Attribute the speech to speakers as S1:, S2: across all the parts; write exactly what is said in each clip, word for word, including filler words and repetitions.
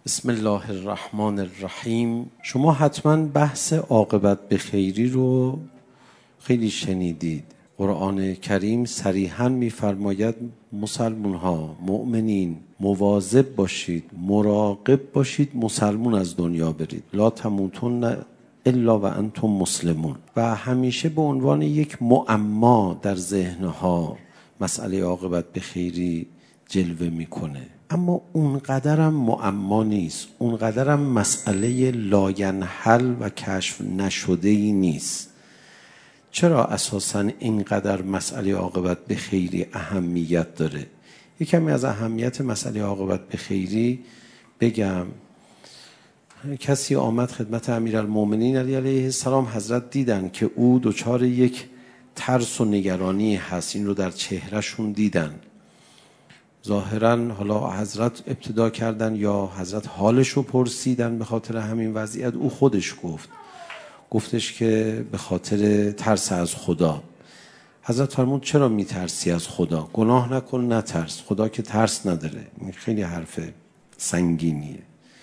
S1: بسم الله الرحمن الرحیم. شما حتما بحث عاقبت به خیری رو خیلی شنیدید. قرآن کریم صریحاً می‌فرماید مسلمون ها، مؤمنین مواظب باشید، مراقب باشید، مسلمون از دنیا برید. لا تموتن الا و انتم مسلمون. و همیشه به عنوان یک معما در ذهنها مسئله عاقبت به خیری جلوه میکنه، اما اونقدرم معما نیست، اونقدرم مسئله لاینحل و کشف نشده ای نیست. چرا اساساً اینقدر مسئله عاقبت به خیری اهمیت داره؟ یک کمی از اهمیت مسئله عاقبت به خیری بگم. کسی آمد خدمت امیرالمومنین علی علیه السلام، حضرت دیدن که او دچار یک ترس و نگرانی هست، این رو در چهرهشون دیدن. ظاهراً حالا حضرت ابتدا کردن یا حضرت حالش رو پرسیدن. به خاطر همین وضعیت او خودش گفت گفتش که به خاطر ترس از خدا. حضرت فرمود چرا میترسی از خدا؟ گناه نکن نترس، خدا که ترس نداره. این خیلی حرف سنگینیه.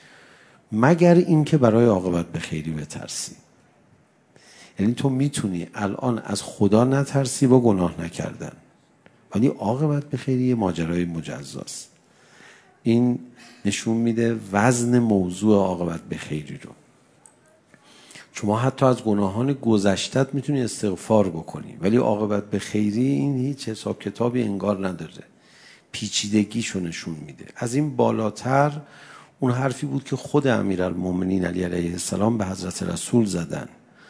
S1: مگر این که برای عاقبت به خیری بترسی. یعنی تو میتونی الان از خدا نترسی با گناه نکردن، ولی عاقبت به خیری ماجرای مجزاست. این نشون میده وزن موضوع عاقبت به خیری رو. شما حتی از گناهان گذشتت میتونی استغفار بکنی، ولی عاقبت به خیری این هیچ حساب کتابی انگار نداره. پیچیدگیشو نشون میده. از این بالاتر اون حرفی بود که خود امیرالمومنین علی علیه السلام به حضرت رسول زدن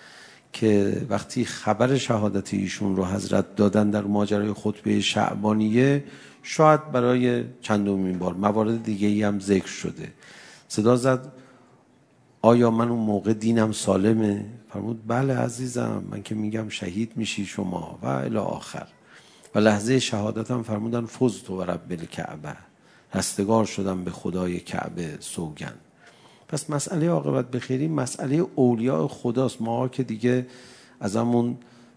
S1: که وقتی خبر شهادت ایشون رو حضرت دادن در ماجرای خطبه شعبانیه، شاید برای چندمین بار، موارد دیگه ای هم ذکر شده، صدا زد آیا من اون موقع دینم سالمه؟ فرمود بله عزیزم، من که میگم شهید میشی شما و الی آخر. و لحظه شهادتم فرمودن فزت و رب الکعبه، رستگار شدم به خدای کعبه سوگن. پس مسئله عاقبت به خیری مسئله اولیاء خداست. ما که دیگه از همون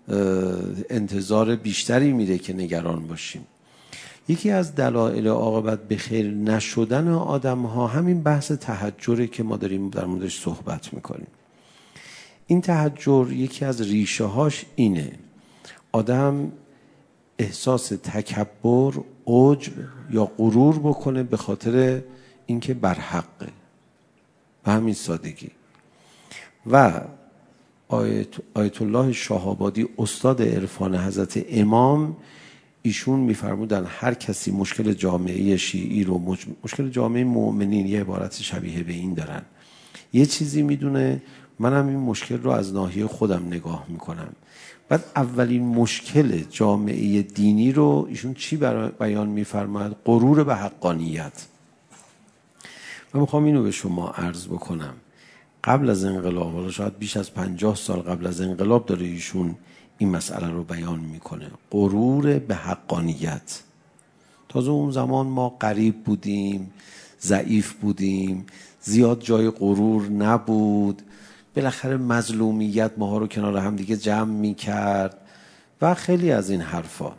S1: انتظار بیشتری میره که نگران باشیم. یکی از دلایل عاقبت به خیر نشدن آدم ها همین بحث تهجره که ما داریم در موردش صحبت میکنیم. این تهجر یکی از ریشه هاش اینه: آدم احساس تکبر، عجب یا غرور بکنه به خاطر اینکه برحقه، به همین سادگی. و آیت, آیت الله شاه‌آبادی استاد عرفان حضرت امام، ایشون میفرمودن هر کسی مشکل جامعه شیعی رو، مشکل جامعه مؤمنین، یه عبارت شبیه به این دارن، یه چیزی میدونه، منم این مشکل رو از ناحیه خودم نگاه میکنم. بعد اولین مشکل جامعه دینی رو ایشون چی بیان میفرماید؟ غرور به حقانیت. من میخوام اینو به شما عرض بکنم. قبل از انقلاب، حالا شاید بیش از پنجاه سال قبل از انقلاب داره ایشون این مسئله رو بیان میکنه، غرور به حقانیت. تازه اون زمان ما غریب بودیم، ضعیف بودیم، زیاد جای غرور نبود، بالاخره مظلومیت ماها رو کنار هم دیگه جمع میکرد و خیلی از این حرفا.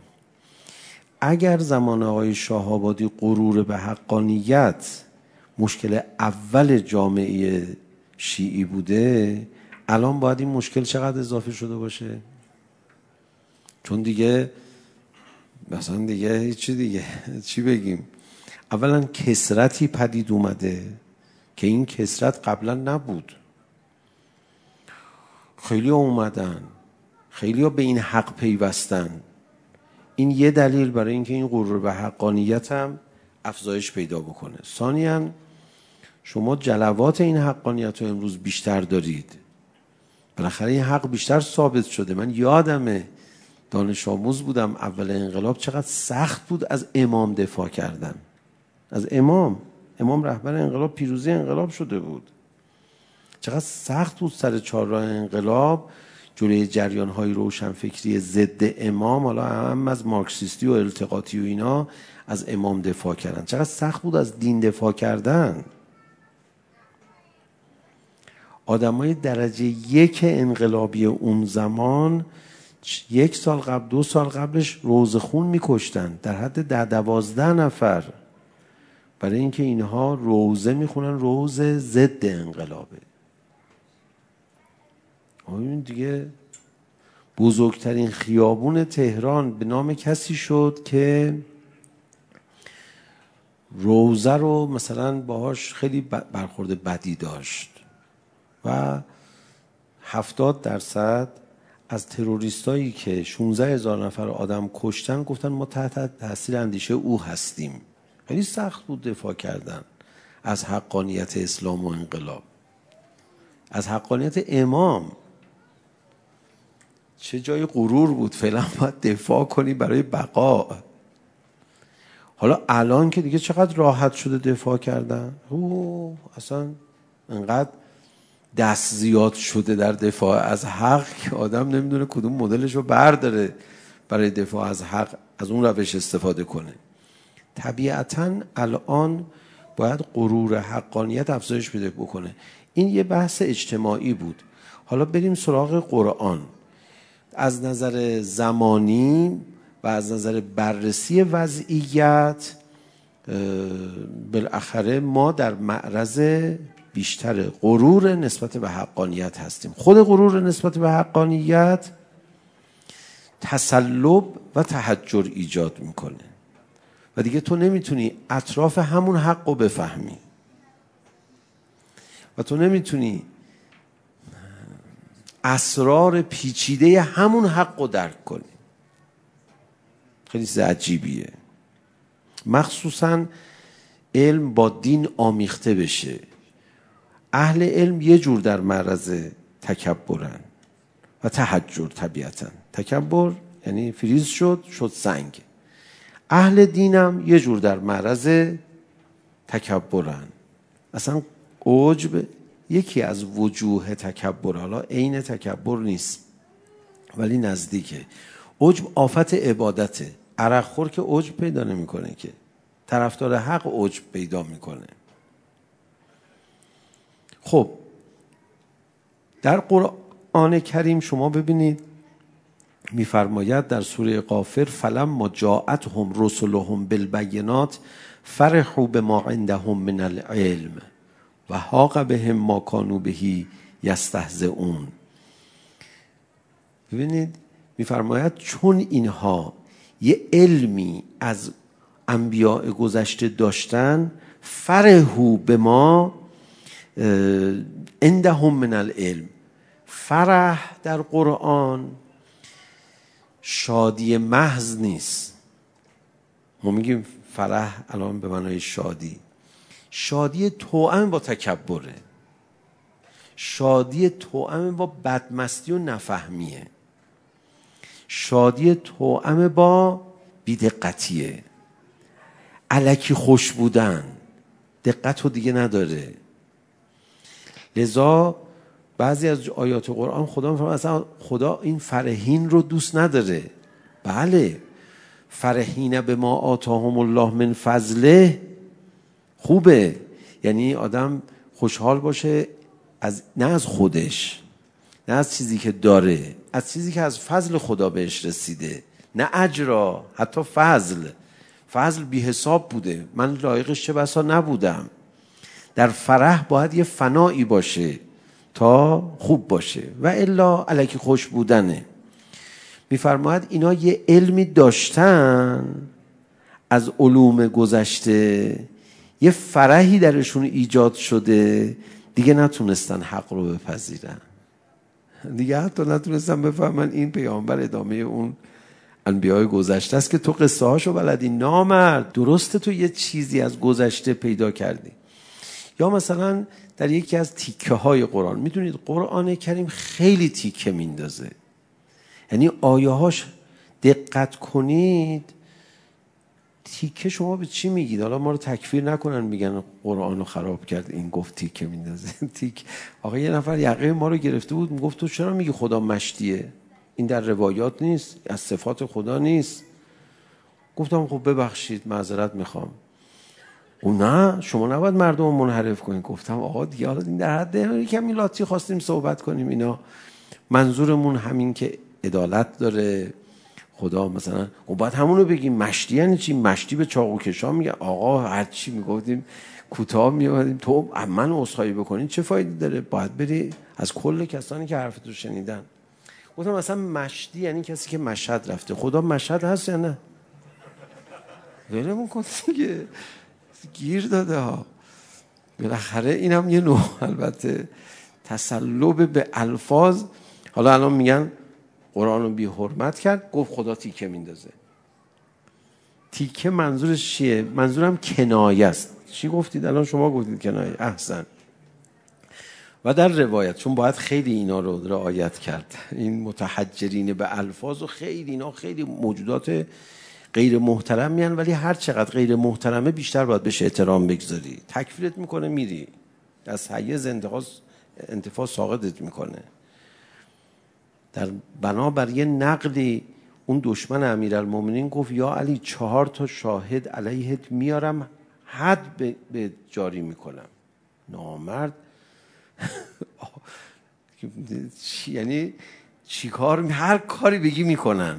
S1: اگر زمان آقای شاه‌آبادی غرور به حقانیت مشکل اول جامعه شیعی بوده، الان باید این مشکل چقدر اضافه شده باشه؟ چون دیگه مثلا دیگه هیچی دیگه چی بگیم؟ اولا کثرتی پدید اومده که این کثرت قبلا نبود. خیلی ها اومدن، خیلی ها به این حق پیوستن. این یه دلیل برای اینکه این غرور به حقانیت هم افزایش پیدا بکنه. ثانیاً شما جلوات این حقانیت رو امروز بیشتر دارید. بالاخره این حق بیشتر ثابت شده. من یادمه دانش آموز بودم، اول انقلاب چقدر سخت بود از امام دفاع کردن. از امام امام رهبر انقلاب، پیروزی انقلاب شده بود. چقدر سخت بود سر چهارراه انقلاب جلوی جریان‌های روشنفکری ضد امام، حالا هم از مارکسیستی و التقاطی و اینا، از امام دفاع کردن. چقدر سخت بود از دین دفاع کردن. آدمای درجه یک انقلابی اون زمان یک سال قبل، دو سال قبلش روزخون میکشتن در حد ده دوازده نفر. برای اینکه اینها روزه میخونن، روزه ضد انقلابه. این دیگه بزرگترین خیابون تهران به نام کسی شد که روزه رو مثلا باهاش خیلی برخورد بدی داشت و هفتاد درصد از تروریستایی که شانزده هزار نفر آدم کشتن گفتن ما تحت تاثیر اندیشه او هستیم. خیلی سخت بود دفاع کردن از حقانیت اسلام و انقلاب، از حقانیت امام. چه جای غرور بود، فعلا باید دفاع کنی برای بقا. حالا الان که دیگه چقدر راحت شده دفاع کردن، اوه اصلا انقدر دست زیاد شده در دفاع از حق که آدم نمیدونه کدوم مدلش رو برداره برای دفاع از حق از اون روش استفاده کنه. طبیعتاً الان باید غرور حقانیت افزایش پیدا بکنه. این یه بحث اجتماعی بود. حالا بریم سراغ قرآن. از نظر زمانی و از نظر بررسی وضعیت بالاخره ما در معرض بیشتر غرور نسبت به حقانیت هستیم. خود غرور نسبت به حقانیت تسلب و تحجر ایجاد میکنه و دیگه تو نمیتونی اطراف همون حق رو بفهمی و تو نمیتونی اسرار پیچیده همون حق رو درک کنی. خیلی چیز عجیبیه. مخصوصا علم با دین آمیخته بشه. اهل علم یه جور در معرض تکبرن و تحجر. طبیعتا تکبر یعنی فریز شد شد سنگ. اهل دینم یه جور در معرض تکبرن. اصلا عجب یکی از وجوه تکبر، حالا عین تکبر نیست ولی نزدیکه. عجب آفت عبادته. عرق خور که عجب پیدا نمیکنه، که طرفدار حق عجب پیدا میکنه. خب در قرآن کریم شما ببینید میفرماید در سوره غافر فلما جاءتهم رسلهم بالبینات فرحوا بما عندهم من العلم و حاق بهم ما کانوا به یستهزئون. ببینید میفرماید چون اینها یه علمی از انبیاء گذشته داشتن، فرحوا بما عندهم من العلم. فرح در قرآن شادی محض نیست. ما میگیم فرح الان به معنای شادی، شادی توأم با تکبره، شادی توأم با بدمستی و نفهمیه، شادی توأم با بی‌دقتیه، الکی خوش بودن، دقت رو دیگه نداره. لذا بعضی از آیات قرآن خدا میفرماید اصلا خدا این فرحین رو دوست نداره. بله، فرحین به ما آتاهم الله من فضله خوبه، یعنی آدم خوشحال باشه از نه از خودش، نه از چیزی که داره، از چیزی که از فضل خدا بهش رسیده، نه اجرا، حتی فضل. فضل بی حساب بوده، من لایقش چه بسا نبودم. در فرح باید یه فنایی باشه تا خوب باشه و الا الکی خوش بودنه. میفرماید اینا یه علمی داشتن از علوم گذشته، یه فرحی درشون ایجاد شده، دیگه نتونستن حق رو بپذیرن، دیگه حتی نتونستن بفهمن این پیامبر ادامه اون انبیای گذشته است که تو قصه هاشو بلدی. نامرد، درسته تو یه چیزی از گذشته پیدا کردی. یا مثلا در یکی از تیکه های قرآن، میدونید قرآن کریم خیلی تیکه میندازه، یعنی آیه هاش دقت کنید تیکه. شما به چی میگید؟ حالا ما رو تکفیر نکنن میگن قرآن رو خراب کرد این گفت تیکه میندازه. تیک آقا یه نفر یقه ما رو گرفته بود میگفت تو چرا میگی خدا مشتیه؟ این در روایات نیست، از صفات خدا نیست. گفتم خب ببخشید معذرت میخوام. او نه شما نباید مردم رو منحرف کنید. گفتم آقا دیگه حالا این در حد کمی لاتی خواستیم صحبت کنیم، اینا منظورمون همین که عدالت داره، خب خدا مثلا و بعد همونو بگیم مشتی یعنی چی؟ مشتی به چاقو کشا میگه آقا هر چی میگفتیم کوتاه میادیم تو من عذرخواهی بکنین چه فایده داره؟ باید بری از کل کسانی که حرفتو شنیدن. گفتم مثلا مشتی یعنی کسی که مشهد رفته. خدا مشهد هست یا نه؟ ولمون کن دیگه، گیر داده ها. بالاخره اینم یه نوع البته تسلب به الفاظ. حالا الان میگن قرآن رو بی حرمت کرد، گفت خدا تیکه میندازه. تیکه منظورش چیه؟ منظورم کنایه است. چی گفتید الان؟ شما گفتید کنایه. احسن. و در روایت، چون باید خیلی اینا رو رعایت کرد، این متحجرین به الفاظ و خیلی اینا خیلی موجودات غیر محترم میان، ولی هر چقدر غیر محترمه بیشتر باید بهش احترام بگذاری. تکفیرت میکنه میری از حیز انتفاع ساقطت میکنه. در بنابر یه نقلی اون دشمن امیرالمومنین گفت یا علی چهار تا شاهد علیهت میارم حد به, به جاری میکنم. نامرد یعنی چی کار می... هر کاری بگی میکنن.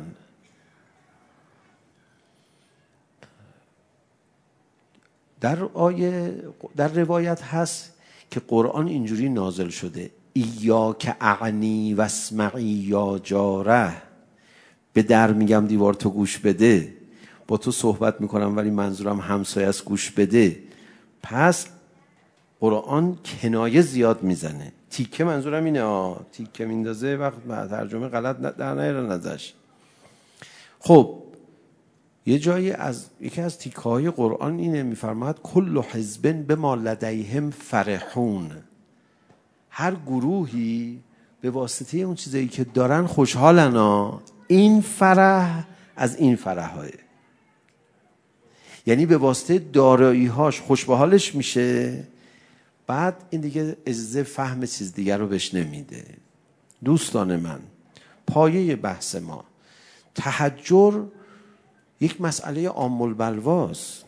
S1: در آیه در روایت هست که قرآن اینجوری نازل شده ایاک اعنی واسمعی یا جاره، به در میگم دیوار تو گوش بده، با تو صحبت میکنم ولی منظورم همسایه است گوش بده. پس قرآن کنایه زیاد میزنه. تیکه منظورم اینه آه. تیکه میندازه وقت ترجمه غلط در نیارن ازش. خب یه جایی از یکی از تیکه های قرآن اینه میفرماد کل حزب بما لدیهم فرحون، هر گروهی به واسطه اون چیزایی که دارن خوشحالن ها. این فرح از این فرحه، یعنی به واسطه دارایی هاش خوش به حالش میشه، بعد این دیگه اجازه فهم چیز دیگر رو بهش نمیده. دوستان من، پایه بحث ما تحجر یک مسئله عام البلواست.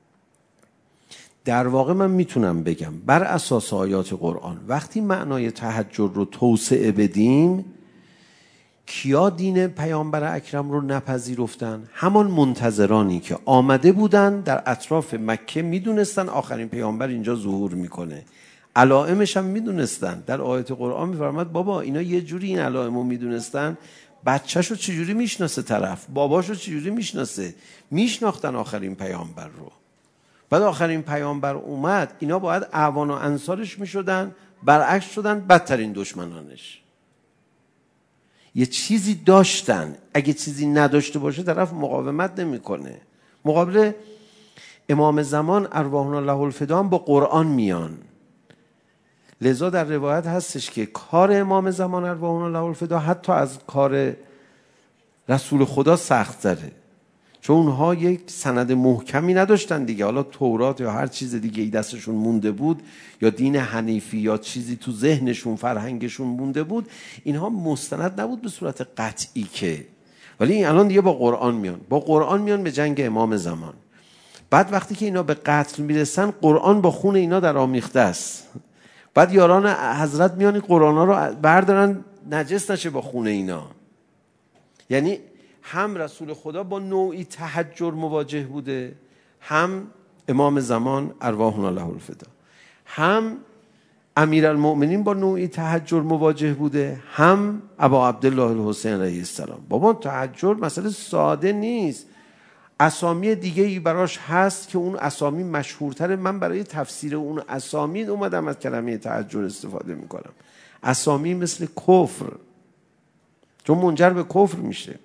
S1: در واقع من میتونم بگم بر اساس آیات قرآن وقتی معنای تحجر رو توسعه بدیم، کیا دین پیامبر اکرم رو نپذیرفتن؟ همان منتظرانی که آمده بودن در اطراف مکه، میدونستن آخرین پیامبر اینجا ظهور میکنه، علائمش هم میدونستن. در آیات قرآن میفرماد بابا اینا یه جوری این علائمو میدونستن، بچه‌شو چجوری میشناسه طرف، باباشو چجوری میشناسه، میشناختن آخرین پیامبر رو. بعد آخرین پیامبر اومد، اینا باید اعوان و انصارش میشدن، برعکس شدن بدترین دشمنانش. یه چیزی داشتن، اگه چیزی نداشته باشه طرف مقاومت نمیکنه. مقابل امام زمان ارواحنا له الفدا با قرآن میان. لذا در روایت هستش که کار امام زمان ارواحنا له الفدا حتی از کار رسول خدا سخت تره، چون اونها یک سند محکمی نداشتن دیگه. حالا تورات یا هر چیز دیگه ای دستشون مونده بود، یا دین حنیفی یا چیزی تو ذهنشون فرهنگشون مونده بود، اینها مستند نبود به صورت قطعی که. ولی الان دیگه با قرآن میان، با قرآن میان به جنگ امام زمان. بعد وقتی که اینا به قتل میرسن، قرآن با خون اینا در آمیخته است. بعد یاران حضرت میان این قرآن ها رو بردارن نجس نشه با خون اینا. یعنی هم رسول خدا با نوعی تحجر مواجه بوده، هم امام زمان ارواحنا له الفدا، هم امیرالمؤمنین با نوعی تحجر مواجه بوده، هم ابا عبدالله الحسین علیه السلام. بابا تحجر مسئله ساده نیست. اسامی دیگه ای براش هست که اون اسامی مشهورتره. من برای تفسیر اون اسامی اومدم از کلمه تحجر استفاده میکنم. اسامی مثل کفر، چون منجر به کفر میشه.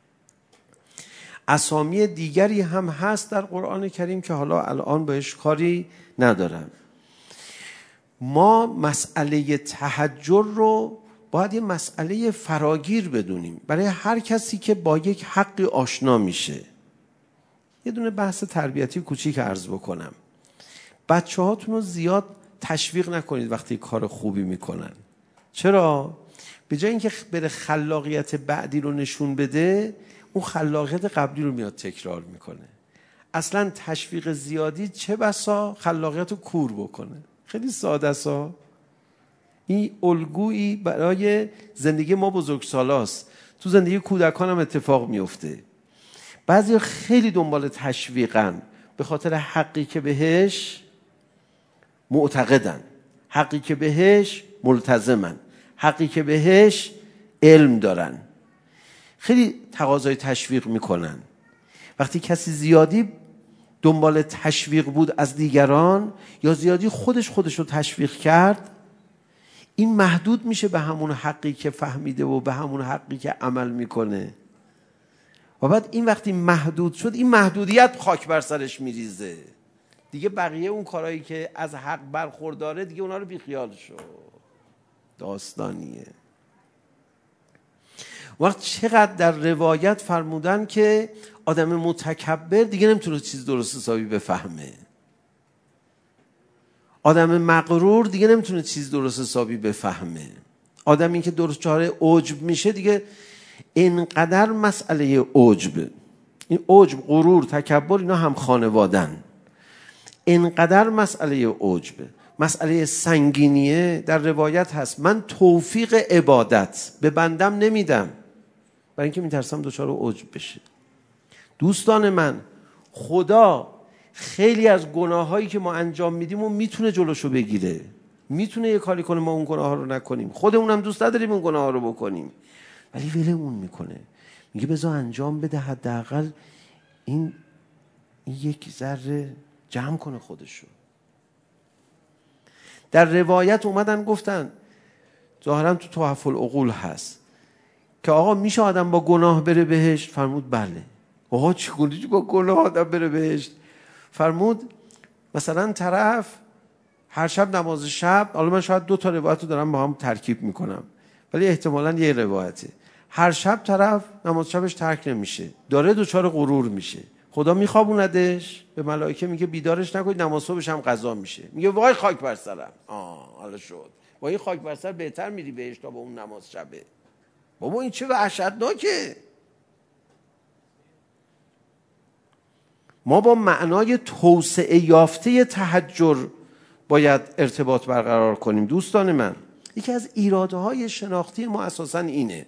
S1: اسامی دیگری هم هست در قرآن کریم که حالا الان بهش کاری ندارم. ما مسئله تحجر رو باید یه مسئله فراگیر بدونیم برای هر کسی که با یک حقی آشنا میشه. یه دونه بحث تربیتی کوچیک عرض بکنم. بچه هاتون رو زیاد تشویق نکنید وقتی کار خوبی میکنن. چرا؟ به جای اینکه بره خلاقیت بعدی رو نشون بده، اون خلاقیت قبلی رو میاد تکرار میکنه. اصلا تشویق زیادی چه بسا خلاقیت رو کور بکنه. خیلی ساده است. این الگویی برای زندگی ما بزرگسالاست. تو زندگی کودکان هم اتفاق میفته. بعضی خیلی دنبال تشویقن به خاطر حقی که بهش معتقدن، حقی که بهش ملتزمن، حقی که بهش علم دارن، خیلی تقاضای تشویق میکنن. وقتی کسی زیادی دنبال تشویق بود از دیگران یا زیادی خودش خودش رو تشویق کرد، این محدود میشه به همون حقی که فهمیده و به همون حقی که عمل میکنه. و بعد این وقتی محدود شد، این محدودیت خاک بر سرش میریزه دیگه. بقیه اون کارهایی که از حق برخورداره دیگه اونا رو بیخیال شد. داستانیه. وقت چقدر در روایت فرمودن که آدم متکبر دیگه نمیتونه چیز درست حسابی بفهمه. آدم مغرور دیگه نمیتونه چیز درست حسابی بفهمه. آدمی که درست چاره عجب میشه دیگه اینقدر مسئله عجب، این عجب، غرور، تکبر، اینا هم خانوادن. اینقدر مسئله عجب، مسئله سنگینیه. در روایت هست من توفیق عبادت به بندم نمیدم برای اینکه میترسم دچار عجب بشه. دوستان من، خدا خیلی از گناهایی که ما انجام میدیم و میتونه جلوشو بگیره، میتونه یه کاری کنه ما اون گناه ها رو نکنیم. خودمون هم دوست نداریم اون گناه ها رو بکنیم، ولی ولمون میکنه، میگه بذار انجام بده، حداقل این یک ذره جمع کنه خودشو. در روایت اومدن گفتن، ظاهرا تو تحف العقول هست، که آقا میشه آدم با گناه بره بهشت؟ فرمود بله. آقا چگونه با گناه آدم بره بهشت؟ فرمود مثلا طرف هر شب نماز شب، حالا من شاید دو تا روایت رو دارم با هم ترکیب میکنم ولی احتمالاً یه روایته، هر شب طرف نماز شبش ترک نمیشه، داره دچار غرور میشه، خدا میخوابوندش، به ملائکه میگه بیدارش نکنید، نماز صبحش هم قضا میشه، میگه وای خاک بر سرم. آه حالا شد، با این خاک بر سر بهتر میری بهش تا با اون نماز شبه. بابا این چه وحشتناکه. ما با معنای توسعه یافته تهجر باید ارتباط برقرار کنیم. دوستان من، یکی از ایرادهای شناختی ما اساساً اینه،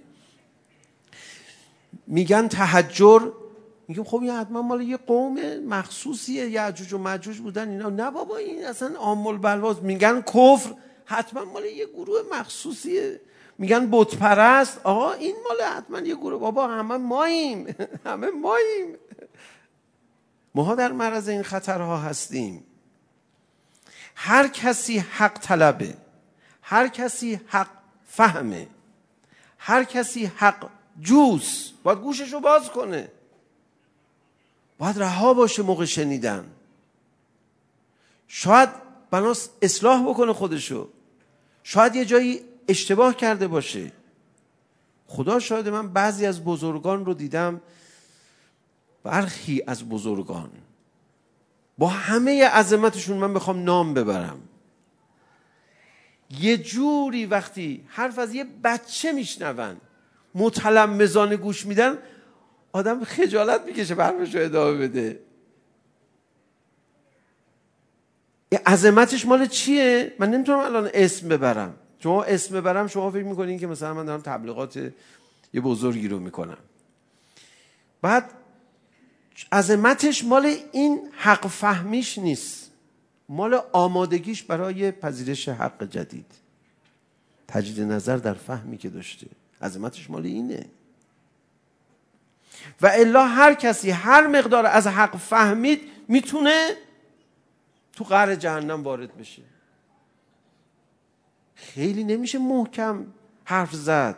S1: میگن تهجر، میگم خب این حتما مال یه قوم مخصوصیه، یعجوج و ماجوج بودن اینا. نه بابا، این اصلا عام البلواست. میگن کفر، حتما مال یه گروه مخصوصیه. میگن بت پرست، آقا این مال حتما یه گروه. بابا همه ماییم همه ماییم ما در معرض این خطرها هستیم. هر کسی حق طلبه، هر کسی حق فهمه، هر کسی حق جوس، باید گوششو باز کنه، باید رها باشه موقع شنیدن. شاید بناس اصلاح بکنه خودشو، شاید یه جایی اشتباه کرده باشه. خدا شاید من بعضی از بزرگان رو دیدم، برخی از بزرگان با همه عظمتشون من بخوام نام ببرم، یه جوری وقتی حرف از یه بچه میشنون متلمذانه گوش میدن، آدم خجالت میکشه حرفشو ادامه بده. یه عظمتش مال چیه؟ من نمیتونم الان اسم ببرم. شما اسم ببرم شما فکر میکنین که مثلا من دارم تبلیغات یه بزرگی رو میکنم. بعد عظمتش مال این حق فهمیش نیست، مال آمادگیش برای پذیرش حق جدید، تجدید نظر در فهمی که داشته. عظمتش مال اینه. و الا هر کسی هر مقدار از حق فهمید میتونه تو قعر جهنم وارد بشه. خیلی نمیشه محکم حرف زد.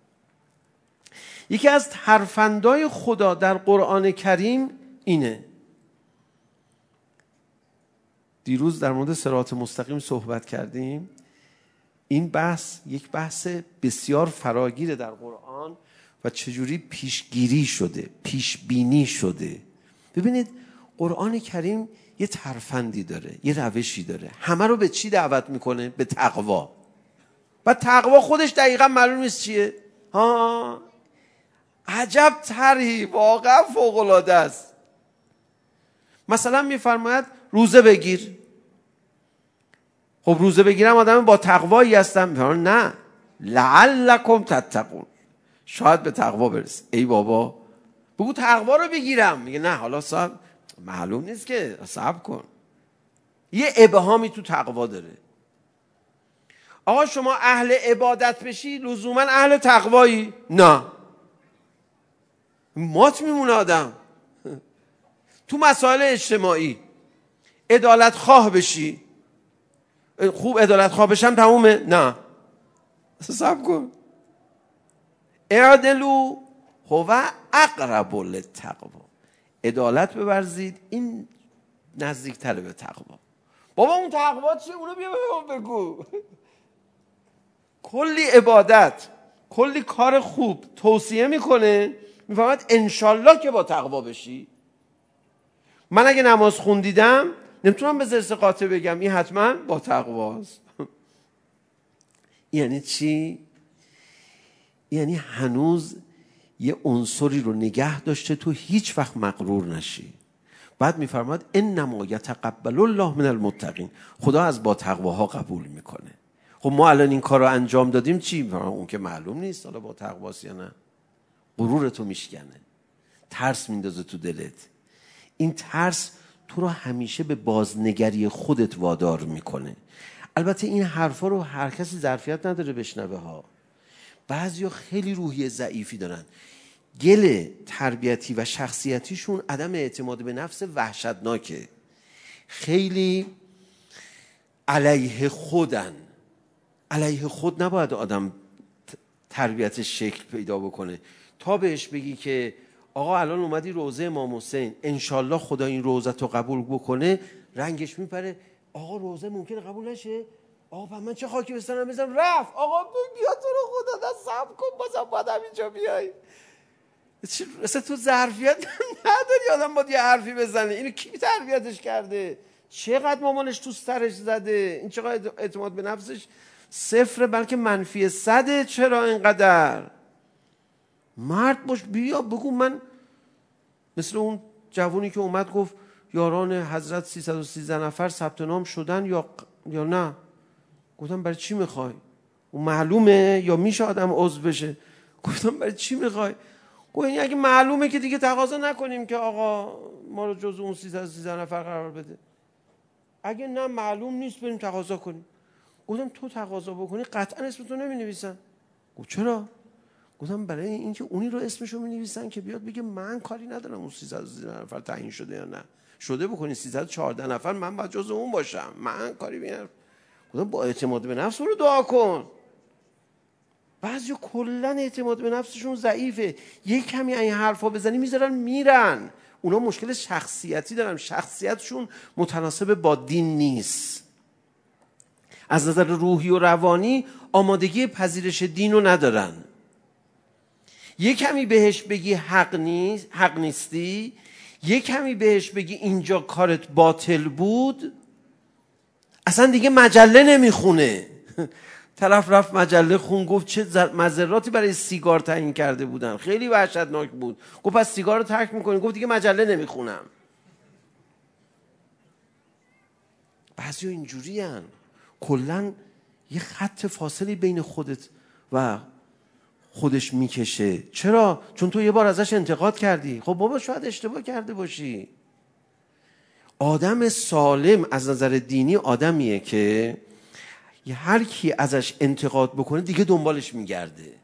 S1: یکی از حرفندای خدا در قرآن کریم اینه. دیروز در مورد صراط مستقیم صحبت کردیم. این بحث یک بحث بسیار فراگیره در قرآن و چجوری پیشگیری شده، پیشبینی شده. ببینید قرآن کریم یه ترفندی داره، یه روشی داره. همه رو به چی دعوت میکنه؟ به تقوا. و تقوا خودش دقیقا معلوم نیست چیه. ها عجب طرحی، واقعا فوق العاده است. مثلا میفرماید روزه بگیر. خب روزه بگیرم آدم با تقوایی هستم؟ نه، لعلکم تتقون، شاید به تقوا برسه. ای بابا بگو تقوا رو بگیرم، میگه نه حالا صاحب معلوم نیست که، صبر کن. یه ابهامی تو تقوا داره. آقا شما اهل عبادت بشی لزوما اهل تقوایی؟ نه، مات میمونه آدم. تو مسائل اجتماعی عدالت خواه بشی، خوب عدالت خواه بشم تمومه؟ نه، صبر کن. اعدلوا هو اقرب للتقوا، عدالت بورزید این نزدیکتره به تقوا. بابا اون تقوا چیه؟ اونو بیا بگو. کلی عبادت، کلی کار خوب توصیه میکنه، میفهمد انشالله که با تقوا بشی. من اگه نماز خوندیدم نمیتونم به زرس قاطع بگم این حتما با تقواست. یعنی چی؟ یعنی هنوز یه عنصری رو نگه داشته تو هیچ وقت مغرور نشی. بعد میفرماد انما یتقبل الله من المتقین، خدا از با تقواها قبول میکنه. خب ما الان این کار رو انجام دادیم، چی؟ اون که معلوم نیست حالا با تقواست یا نه. غرورتو میشکنه، ترس میندازه تو دلت. این ترس تو رو همیشه به بازنگری خودت وادار میکنه. البته این حرفا رو هر کسی ظرفیت نداره بشنوه ها. بعضیا خیلی روحیه ضعیفی دارن، گل تربیتی و شخصیتیشون عدم اعتماد به نفس وحشتناکه، خیلی علیه خودن. علیه خود نباید آدم تربیتش شکل پیدا بکنه تا بهش بگی که آقا الان اومدی روزه امام حسین، انشالله خدا این روزت رو قبول بکنه، رنگش میپره. آقا روزه ممکنه قبول نشه؟ آقا من چه خاکی بستنم بزنم؟ رفت. آقا بیا تو رو خدا دست صبر کن، بازم باید اینجا بیای. اصلا تو ظرفیت نداری آدم باید یه حرفی بزنه. اینو کی تربیتش کرده؟ چقدر مامانش تو سرش زده؟ این چقدر اعتماد به نفسش صفره، بلکه منفی صده. چرا اینقدر؟ مرد باش، بیا بگو من مثل اون جوونی که اومد گفت یاران حضرت سیصد و سیزده نفر ثبت نام شدن یا یا نه. گفتم برای چی میخوای؟ اون معلومه یا میشه آدم عضو بشه؟ گفتم برای چی میخوای؟ گفت یعنی اگه معلومه که دیگه تقاضا نکنیم که آقا ما رو جز اون سیصد و سیزده نفر قرار بده. اگه نه معلوم نیست بریم تقاضا کنیم. گفتم تو تقاضا بکنی قطعا اسمتو نمی نویسن. گفت چرا؟ گفتم برای اینکه اونی رو اسمشو می نویسن که بیاد بگه من کاری ندارم اون سیصد و سیزده نفر تعیین شده یا نه شده، بکنی سیصد و چهارده نفر من باید جز اون باشم، من کاری بینم. گفتم با اعتماد به نفس رو دعا کن. بعضی کلن اعتماد به نفسشون ضعیفه، یک کمی این حرفا بزنی میذارن میرن. اونا مشکل شخصیتی دارن، شخصیتشون متناسب با دین نیست. از نظر روحی و روانی آمادگی پذیرش دین رو ندارن. یک کمی بهش بگی حق نیست، حق نیستی، یک کمی بهش بگی اینجا کارت باطل بود، اصلا دیگه مجله نمیخونه. طرف رفت مجله خون، گفت چه مضراتی برای سیگار تعیین کرده بودن، خیلی وحشتناک بود. گفت پس سیگار رو ترک میکنی؟ گفت دیگه مجله نمیخونم. بعضی اینجوری هن. کلن یه خط فاصلی بین خودت و خودش میکشه. چرا؟ چون تو یه بار ازش انتقاد کردی. خب بابا شاید اشتباه کرده باشی. آدم سالم از نظر دینی آدمیه که هر کی ازش انتقاد بکنه دیگه دنبالش میگرده،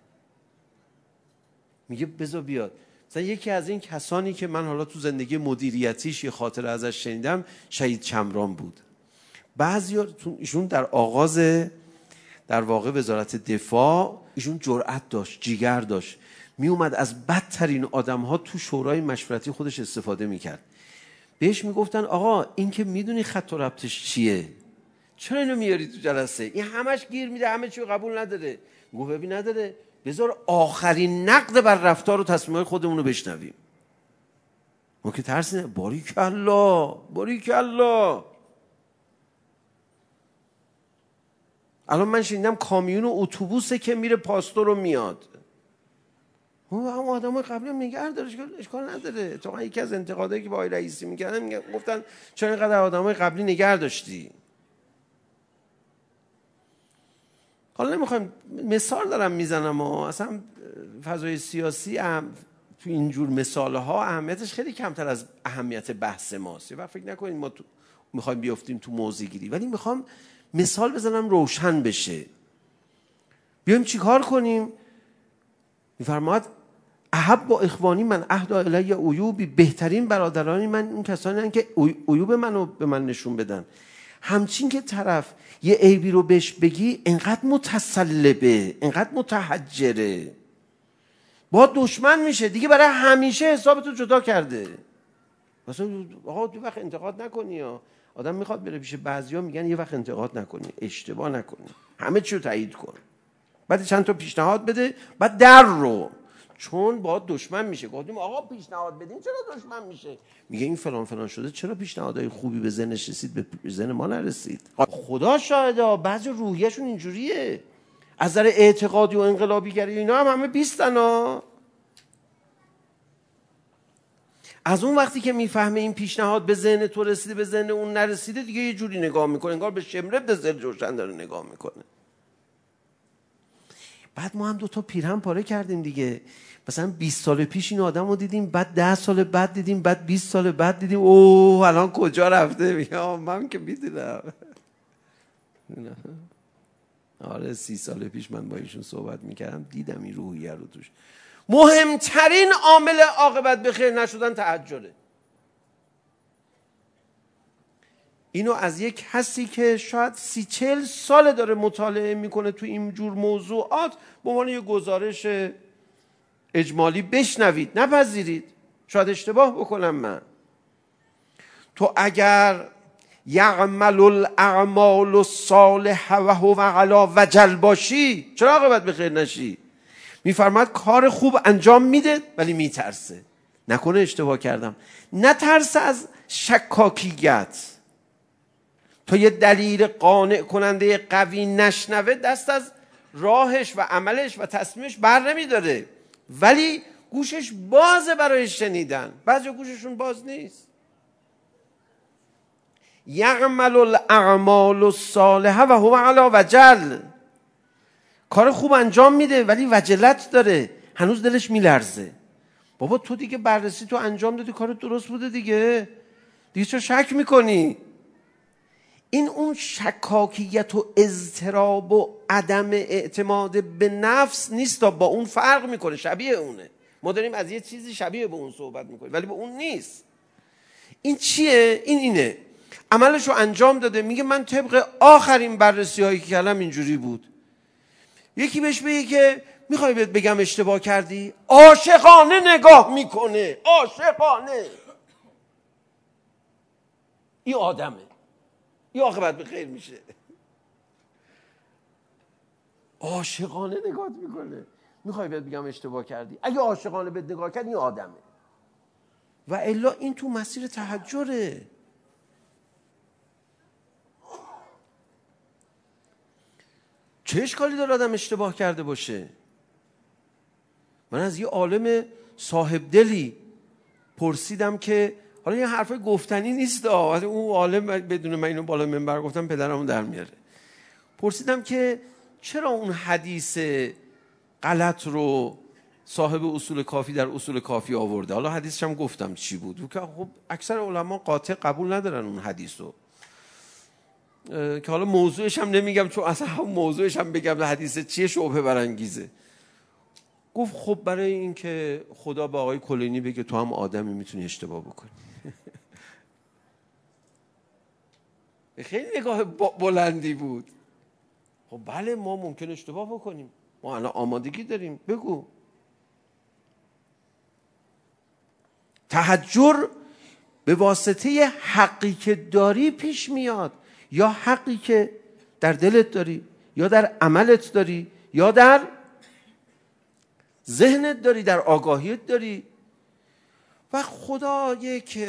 S1: میگه بذار بیاد. مثلا یکی از این کسانی که من حالا تو زندگی مدیریتیش یه خاطره ازش شنیدم شهید چمران بود. بعضیا ایشون در آغاز در واقع وزارت دفاع ایشون جرأت داشت، جیگر داشت، می اومد از بدترین آدم‌ها تو شورای مشورتی خودش استفاده میکرد. بهش میگفتن آقا این که میدونی خط و ربطش چیه، چرا اینو میاری تو جلسه؟ این همش گیر میده، همه چی قبول نداره. گفت ببین نداره، بذار آخرین نقد بر رفتار و تصمیمات خودمون رو بشنویم. ما که ترسی نه. باریکالله باریکالله. الان من شنیدم کامیون و اتوبوسه که میره پاستور رو میاد. هم آدمای قبلی هم نگه داره، اشکال نداره. تو یکی از انتقادایی که با آقای رئیسی میکردن میگن گفتن چرا اینقدر آدمای قبلی نگه داشتی؟ حالا نمیخوایم مثال دارم میزنم و اصلا فضای سیاسی هم تو اینجور مثال ها اهمیتش خیلی کمتر از اهمیت بحث ماست. و فکر نکنید ما تو میخوایم بیافتیم تو موضوع گیری، ولی میخوام مثال بزنم روشن بشه. بیایم چی کار کنیم؟ میفرماد احب با اخوانی من اهدا الی عیوبی، بهترین برادرانی من اون کسانی هستند که عیوب منو به من نشون بدن. همچین که طرف یه عیبی رو بهش بگی انقدر متسلبه، انقدر متحجره، با دشمن میشه دیگه، برای همیشه حسابتو جدا کرده. مثلا آقا تو وقت انتقاد نکنی یا آدم میخواد بره پیش بعضیا میگن یه وقت انتقاد نکنی، اشتباه نکنی، همه چی رو تایید کن، بعد چند تا پیشنهاد بده، بعد در رو، چون با دشمن میشه. گفتیم آقا پیشنهاد بدین چرا دشمن میشه؟ میگه این فلان فلان شده، چرا پیشنهادهای خوبی به ذهنش رسید به ذهن ما نرسید؟ خدا شاهده بعضی روحیه‌شون اینجوریه. از نظر اعتقادی و انقلابیگری اینا هم همه بیستن ها. از اون وقتی که میفهمه این پیشنهاد به ذهن تو رسیده به ذهن اون نرسیده، دیگه یه جوری نگاه میکنه انگار به شمرب دل جوشن داره نگاه میکنه. بعد ما هم دو تا پیرهن پاره کردیم دیگه. مثلا بیست سال پیش این آدم رو دیدیم، بعد ده سال بعد دیدیم، بعد بیست سال بعد دیدیم اوه الان کجا رفته؟ میگم من که میدونم. آره سی سال پیش من با ایشون صحبت میکردم، دیدم این روحیه رو توش. مهمترین عامل عاقبت به خیر نشدن تحجره. اینو از یک کسی که شاید سی چل سال داره مطالعه میکنه تو این جور موضوعات به عنوان یه گزارش اجمالی بشنوید، نپذیرید. شاید اشتباه بکنم من. تو اگر یعمل الاعمال الصالحه و هو علی وجل باشی، چرا عاقبت به خیر نشی؟ میفرماد کار خوب انجام میده ولی میترسه نکنه اشتباه کردم. نترسه از شکاکیت. تا یه دلیل قانع کننده قوی نشنوه دست از راهش و عملش و تصمیمش بر نمیداره، ولی گوشش بازه برای شنیدن. بعضی گوششون باز نیست. یعمل الاعمال الصالحه و هو علی وجل، کار خوب انجام میده ولی وجلت داره، هنوز دلش میلرزه. بابا تو دیگه بررسی تو انجام دادی، کارت درست بوده دیگه، دیگه چرا شک میکنی؟ این اون شکاکیت و اضطراب و عدم اعتماد به نفس نیست، با اون فرق میکنه، شبیه اونه. ما داریم از یه چیزی شبیه به اون صحبت میکنیم ولی به اون نیست. این چیه؟ این اینه عملشو انجام داده، میگه من طبق آخرین بررسی هایی که کردم اینجوری بود. یکی بهش بگه که میخوای بهت بگم اشتباه کردی، عاشقانه نگاه میکنه، عاشقانه. این آدمه، این عاقبت به خیر میشه. عاشقانه نگاه میکنه، میخوای بهت بگم اشتباه کردی، اگه عاشقانه بهت نگاه کرد این آدمه. و الا این تو مسیر تحجره. چه اشکالی داره آدم اشتباه کرده باشه؟ من از یه عالم صاحب دلی پرسیدم که حالا این حرف گفتنی نیست، اون عالم بدون من اینو بالا منبر گفتم پدرمون در میاره. پرسیدم که چرا اون حدیث غلط رو صاحب اصول کافی در اصول کافی آورده؟ حالا حدیثش هم گفتم چی بود که خب اکثر علما قاطع قبول ندارن اون حدیث رو، که حالا موضوعش هم نمیگم چون اصلا هم موضوعش هم بگم حدیث چیه شبهه برانگیزه. گفت خب برای این که خدا به آقای کلینی بگه تو هم آدمی میتونی اشتباه بکنی. خیلی نگاه بلندی بود. خب بله ما ممکن اشتباه بکنیم، ما الان آمادگی داریم، بگو. تحجر به واسطه حقی که داری پیش میاد، یا حقی که در دلت داری، یا در عملت داری، یا در ذهنت داری، در آگاهیت داری. و خدا یک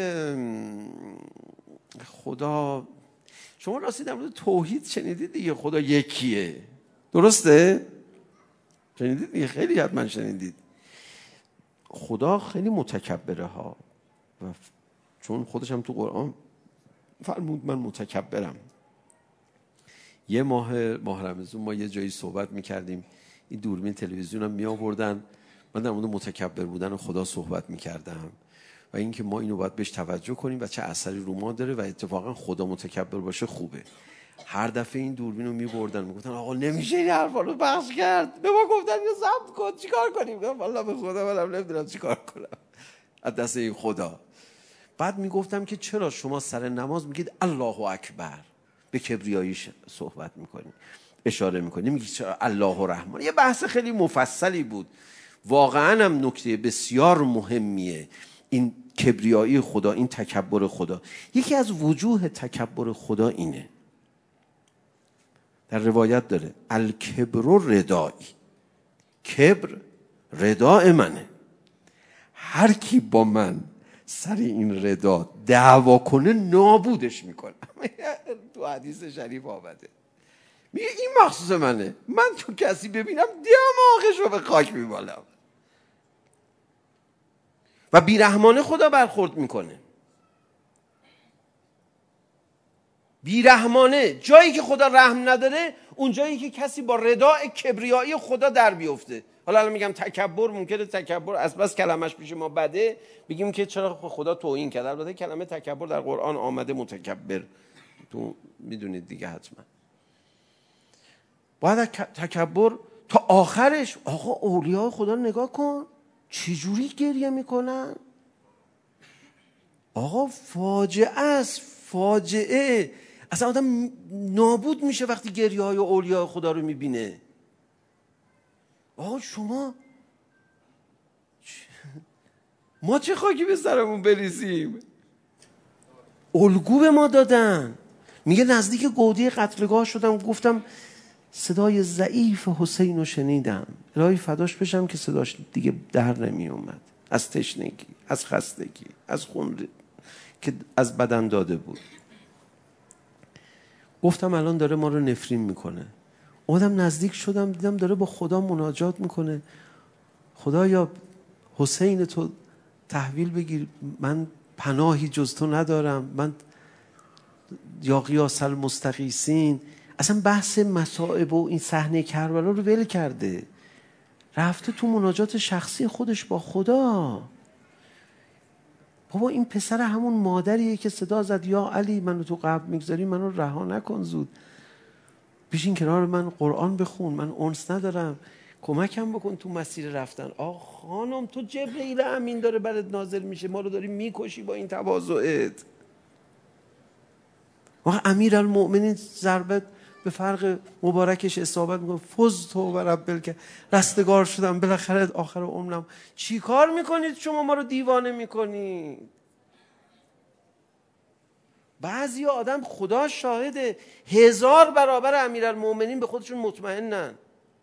S1: خدا شما راستی در مورد توحید شنیدید دیگه، خدا یکیه، درسته؟ شنیدید دیگه، خیلی حتما شنیدید. خدا خیلی متکبره ها، و چون خودش هم تو قرآن فرمود من متکبرم. یه ماه ماه رمضان ما یه جایی صحبت میکردیم، این دوربین تلویزیون هم می آوردن، من در مورد متکبر بودن خدا صحبت میکردم و اینکه ما اینو باید بهش توجه کنیم و چه اثری رو ما داره و اتفاقا خدا متکبر باشه خوبه. هر دفعه این دوربین رو میبردن میگفتن آقا نمیشه این حرفا رو پخش کرد، به ما گفتن یه ضبط کن چیکار کنیم؟ گفتم والله به خدا منم نمیدونم چیکار کنم از دست این خدا. بعد میگفتم که چرا شما سر نماز میگید الله اکبر، به کبریایی صحبت میکنید، اشاره میکنید، میگید چرا الله رحمان؟ یه بحث خیلی مفصلی بود، واقعا هم نکته بسیار مهمیه این کبریایی خدا، این تکبر خدا. یکی از وجوه تکبر خدا اینه، در روایت داره الکبر ردایی، کبر رداء منه، هر کی با من سر این ردا دعوا کنه نابودش میکنم. تو حدیث شریف آمده، میگه این مخصوص منه، من تو کسی ببینم دماغش رو به خاک میبالم. و بیرحمانه خدا برخورد میکنه، بیرحمانه. جایی که خدا رحم نداره اون جایی که کسی با رداء کبریایی خدا در بیفته. حالا الان میگم تکبر، ممکنه تکبر از بس کلمش پیش ما بده بگیم که چرا خدا توهین کرد. البته کلمه تکبر در قرآن آمده متکبر، تو میدونید دیگه حتما. باید تکبر تا آخرش. آقا اولیاء خدا نگاه کن چجوری گریه میکنن. آقا فاجعه است، فاجعه. اصلا آدم نابود میشه وقتی گریه های اولیاء خدا رو میبینه. آقا شما ما چه خاکی به سرمون بریزیم؟ الگو به ما دادن. میگه نزدیک گودی قتلگاه شدم، گفتم صدای ضعیف حسین رو شنیدم، الهی فداش بشم که صداش دیگه در نمی اومد، از تشنگی، از خستگی، از خون که از بدن داده بود. گفتم الان داره ما رو نفرین میکنه. اومدم نزدیک شدم، دیدم داره با خدا مناجات میکنه. خدایا حسین تو تحویل بگیر، من پناهی جز تو ندارم، من یا قیاس المستغیثین. اصلا بحث مصائب و این صحنه کربلا رو ول کرده، رفته تو مناجات شخصی خودش با خدا. بابا این پسر همون مادریه که صدا زد یا علی منو تو قبر میگذاری منو رها نکن، زود بشین کنار من قرآن بخون، من انس ندارم، کمکم بکن تو مسیر رفتن. آه خانم تو جبرئیل امین داره برات نازل میشه، ما رو داری میکشی با این تواضعت. آه امیرالمؤمنین ضربت به فرق مبارکش اصابت میکنه، فز تو و ربل که رستگار شدم بالاخره آخر عمرم. چی کار میکنید شما؟ ما رو دیوانه میکنید. بعضی آدم خدا شاهده هزار برابر امیرالمؤمنین به خودشون مطمئنن.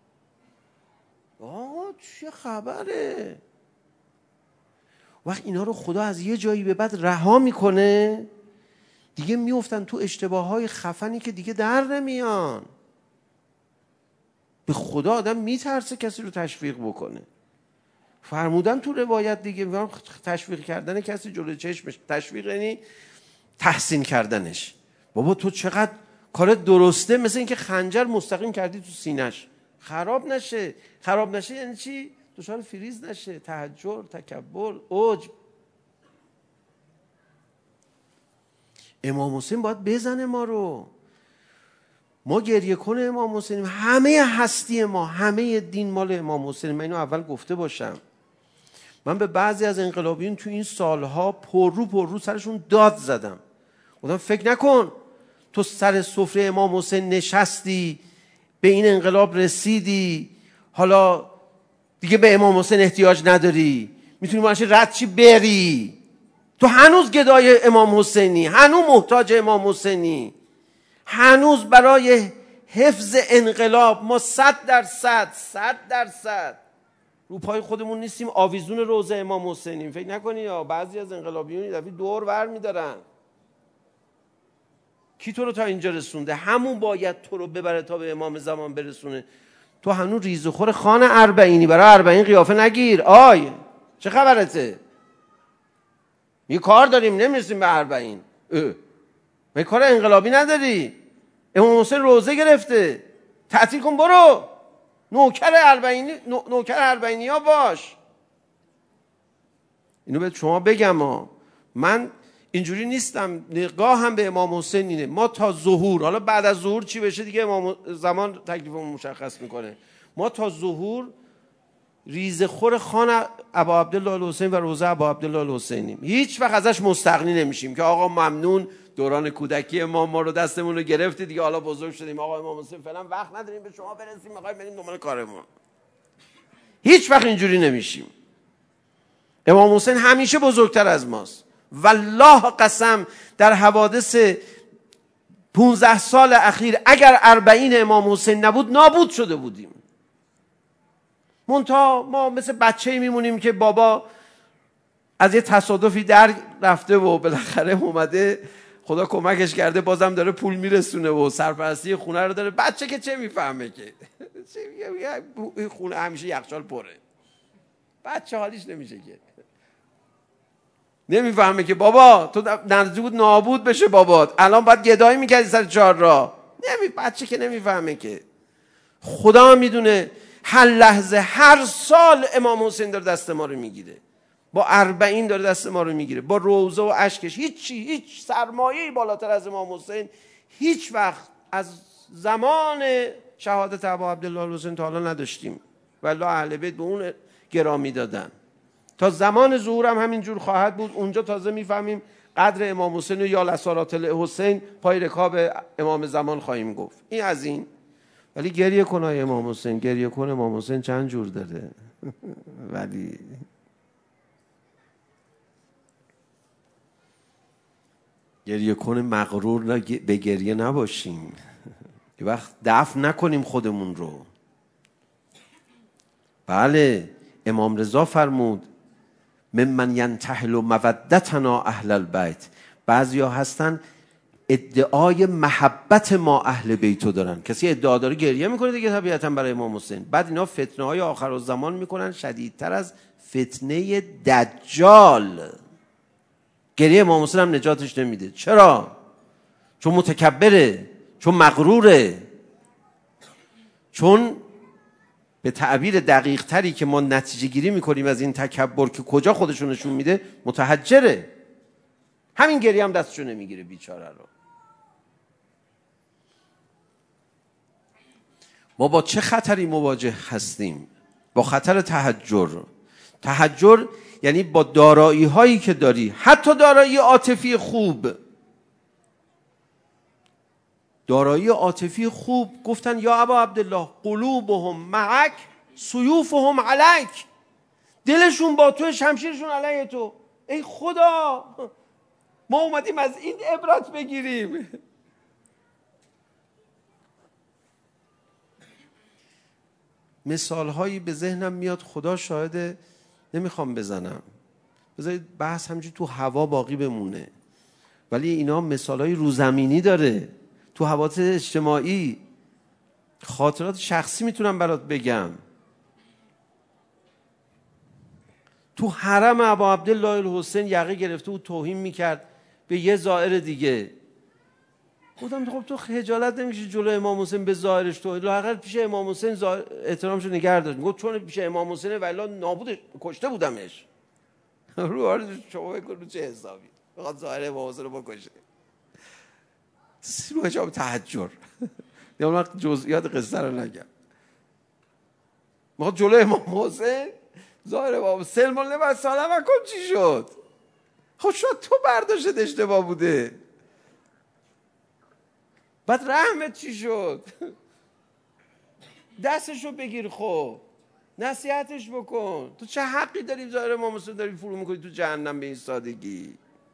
S1: آقا چه خبره؟ وقت اینا رو خدا از یه جایی به بعد رها میکنه، دیگه میافتن تو اشتباههای خفنی که دیگه در نمیان. به خدا آدم میترسه کسی رو تشویق بکنه. فرمودن تو روایت دیگه، تشویق کردن کسی جلوی چشمش، تشویق یعنی تحسین کردنش. بابا تو چقدر کارت درسته، مثل اینکه خنجر مستقیم کردی تو سینش، خراب نشه. خراب نشه یعنی چی؟ دچار فریز نشه، تهجر، تکبر، عجب. امام حسین باید بزنه ما رو، ما گریه کنه امام حسین. همه هستی ما، همه دین مال امام حسین. من اینو اول گفته باشم. من به بعضی از انقلابیون تو این سالها پر رو پر رو سرشون داد زدم. گفتم فکر نکن تو سر سفره امام حسین نشستی، به این انقلاب رسیدی، حالا دیگه به امام حسین احتیاج نداری، میتونی ماشی رد چی بری. تو هنوز گدای امام حسینی، هنوز محتاج امام حسینی، هنوز برای حفظ انقلاب ما صد درصد صد درصد رو پای خودمون نیستیم، آویزون روضه امام حسینیم. فکر نکنی یا بعضی از انقلابیون دفعه دور ور میدارن. کی تو رو تا اینجا رسونده؟ همون باید تو رو ببره تا به امام زمان برسونه. تو هنوز ریزخور خان اربعینی، برای اربعین قیافه نگیر. آی چه خبرته؟ یه کار داریم نمیرسیم به اربعین. اه. یه کار انقلابی نداری؟ امام حسین روزه گرفته، تعطیل کن برو نوکر اربعینی نو... نوکر اربعینی ها باش. اینو به شما بگم ها، من اینجوری نیستم، نگاه هم به امام حسین اینه. ما تا ظهور، حالا بعد از ظهور چی بشه دیگه امام زمان تکلیفمون مشخص میکنه، ما تا ظهور ریزخور خان ابا عبدالله الحسین و روضه ابا عبدالله الحسینیم. هیچ وقت ازش مستغنی نمیشیم که آقا ممنون دوران کودکی امام ما رو دستمون رو گرفتی دیگه، حالا بزرگ شدیم آقا امام حسین فعلا وقت نداریم به شما برسیم، میخوایم بریم دنبال کارمون. هیچ وقت اینجوری نمیشیم. امام حسین همیشه بزرگتر از ماست. والله قسم در حوادث پونزده سال اخیر اگر اربعین امام حسین نبود نابود شده بودیم. منتها ما مثل بچه‌ای میمونیم که بابا از یه تصادفی در رفته و بالاخره اومده خدا کمکش کرده بازم داره پول میرسونه و سرپرستی خونه رو داره. بچه که چه میفهمه که این خونه همیشه یخچال پره، بچه حالیش نمیشه که، نمیفهمه که بابا تو نزدیک بود نابود بشه بابات، الان باید گدایی میکردی سر چهار راه. نمی بچه که نمیفهمه که. خدا میدونه هر لحظه هر سال امام حسین داره دست ما رو میگیره، با اربعین داره دست ما رو میگیره، با روزه و اشکش. هیچی هیچ سرمایه‌ای بالاتر از امام حسین هیچ وقت از زمان شهادت ابا عبدالله الحسین تا حالا نداشتیم. والله اهل بیت به اون گرامی دادن. تا زمان ظهور هم همینجور خواهد بود. اونجا تازه میفهمیم قدر امام حسین و یا لسارات الحسین پای رکاب امام زمان خواهیم گفت. این از این. ولی گریه کن های امام حسین، گریه کن. امام حسین چند جور داره ولی گریه کن مغرور به گریه نباشیم، یه وقت دفن نکنیم خودمون رو. بله امام رضا فرمود ممن ینتحل مودتنا اهل البیت. بعضیا هستن ادعای محبت ما اهل بیتو دارن. کسی ادعا داره گریه میکنه دیگه طبیعتا برای امام حسین. بعد اینا فتنه های آخر الزمان میکنن شدیدتر از فتنه دجال. گریه امام حسین هم نجاتش نمیده. چرا؟ چون متکبره، چون مغروره، چون به تعبیر دقیق تری که ما نتیجه گیری میکنیم از این تکبر که کجا خودشون نشون میده، متحجره. همین گریه هم دستشو نمیگیره بیچاره رو. ما با چه خطری مواجه هستیم؟ با خطر تحجر. تحجر یعنی با دارایی هایی که داری، حتی دارایی عاطفی خوب. دارایی عاطفی خوب گفتن یا ابا عبدالله قلوبهم معک سیوفهم علیک. دلشون با تو، شمشیرشون علیه تو. ای خدا ما اومدیم از این عبرت بگیریم. مثال هایی به ذهنم میاد، خدا شاهده نمیخوام بزنم، بذارید بحث همینجوری تو هوا باقی بمونه، ولی اینا مثال های روزمینی داره. تو حوادث اجتماعی خاطرات شخصی میتونم برات بگم. تو حرم ابا عبدالله الحسین یقه گرفته و توهین میکرد به یه زائر دیگه. گفتم خب تو خجالت نمیشه جلو امام حسین به زائرش تو لااقل پیش امام حسین احترامشو نگه داشت. گفت چون پیش امام حسین والا نابود کشته بودمش. رو آره شما بگو چه حسابی بخواد زائر امام حسین رو بکشه. رو حجاب تحجر. دیگه وقت جزئیات قصه رو نگم. ما جلو امام حسین زائر امام سلمان نباید سلام کن چی شد؟ خب شاید تو برداشت اشتباه بوده. بعد رحمت چی شد؟ دستشو بگیر، خب نصیحتش بکن. تو چه حقی داری زائر امام حسین داری فرو میکنی تو جهنم به این سادگی؟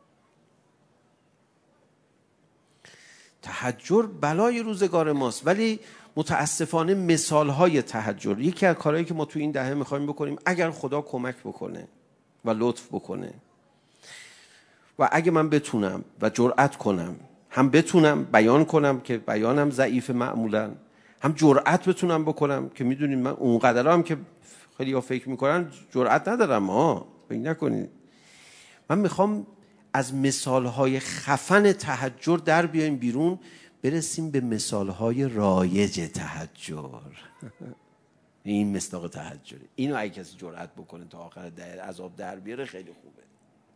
S1: تحجر بلای روزگار ماست، ولی متاسفانه مثالهای تحجر یکی از کارهایی که ما تو این دهه میخوایم بکنیم اگر خدا کمک بکنه و لطف بکنه و اگه من بتونم و جرأت کنم، هم بتونم بیان کنم که بیانم ضعیف معمولا، هم جرأت بتونم بکنم که میدونید من اونقدر هم که خیلی ها فکر میکنن جرأت ندارم. ها فکر نکنید. من میخوام از مثالهای خفن تحجر در بیایم بیرون، برسیم به مثالهای رایج تحجر. این مصداق تحجره. اینو اگه کسی جرأت بکنه تا آخر در عذاب در بیاره خیلی خوبه.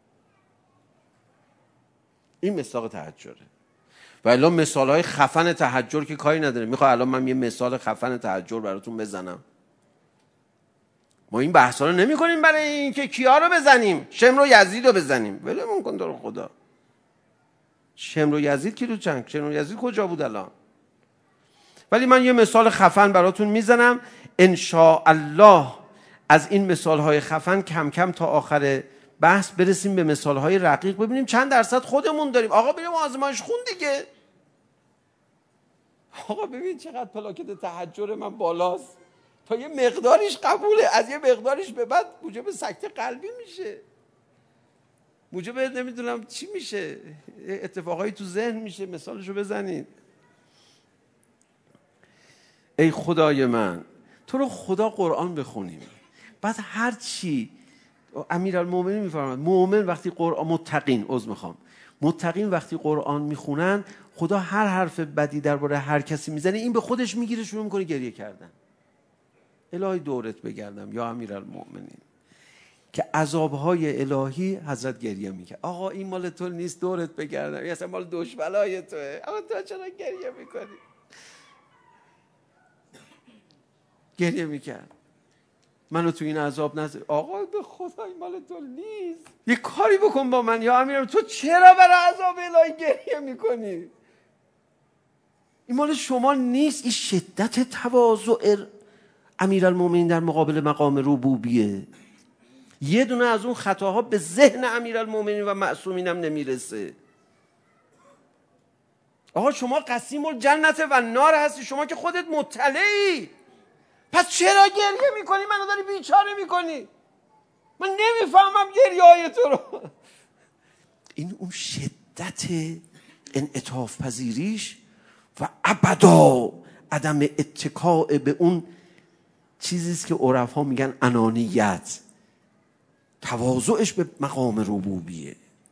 S1: این مصداق تحجره. و الا مثالهای خفن تحجر که کاری نداره. میخوای الان من یه مثال خفن تحجر براتون بزنم؟ ما این بحثا رو نمی کنیم برای این که کیا رو بزنیم، شمر و یزید رو بزنیم. ولمون کن تو رو خدا. شمر و یزید کی تو جنگ؟ شمر و یزید کجا بود الان؟ ولی من یه مثال خفن براتون میزنم. ان شاء الله از این مثالهای خفن کم کم تا آخر بحث برسیم به مثالهای رقیق، ببینیم چند درصد خودمون داریم. آقا بریم آزمایش خون دیگه. آقا ببین چقدر پلاکت تحجر من بالاست. تا یه مقداریش قبوله، از یه مقداریش به بعد موجب سکته قلبی میشه، موجب نمیدونم چی میشه، اتفاقایی تو ذهن میشه. مثالشو بزنید. ای خدای من، تو رو خدا قرآن بخونیم. بعد هر چی امیرالمومنین میفرماد مؤمن وقتی قرآن، متقین عذر میخوام متقین وقتی قرآن میخونن، خدا هر حرف بدی درباره هر کسی میزنه، این به خودش میگیره شروع میکنه گریه کردن. الهی دورت بگردم یا امیرالمومنین که عذابهای الهی حضرت گریه میکرد. آقا این مال تو نیست، دورت بگردم، این اصلا مال دشمنای توه. آقا تو چرا گریه میکنی؟ گریه میکرد منو تو این عذاب نذار. آقا به خدا این مال تو نیست، یه کاری بکن با من یا امیرم. تو چرا برای عذاب الهی گریه میکنی؟ این مال شما نیست. این شدت تواضع امیرالمومنین در مقابل مقام ربوبیه. یه دونه از اون خطاها به ذهن امیرالمومنین و معصومین هم نمیرسه. آقا شما قسیم الجنت و نار هستی، شما که خودت مطلعی، پس چرا گریه میکنی؟ منو داری بیچاره میکنی. من نمیفهمم گریه های تو رو. این اون شدت انعطاف پذیریش و ابدا عدم اتکاء به اون چیزیست که عرفا میگن انانیت، تواضعش به مقام ربوبیه.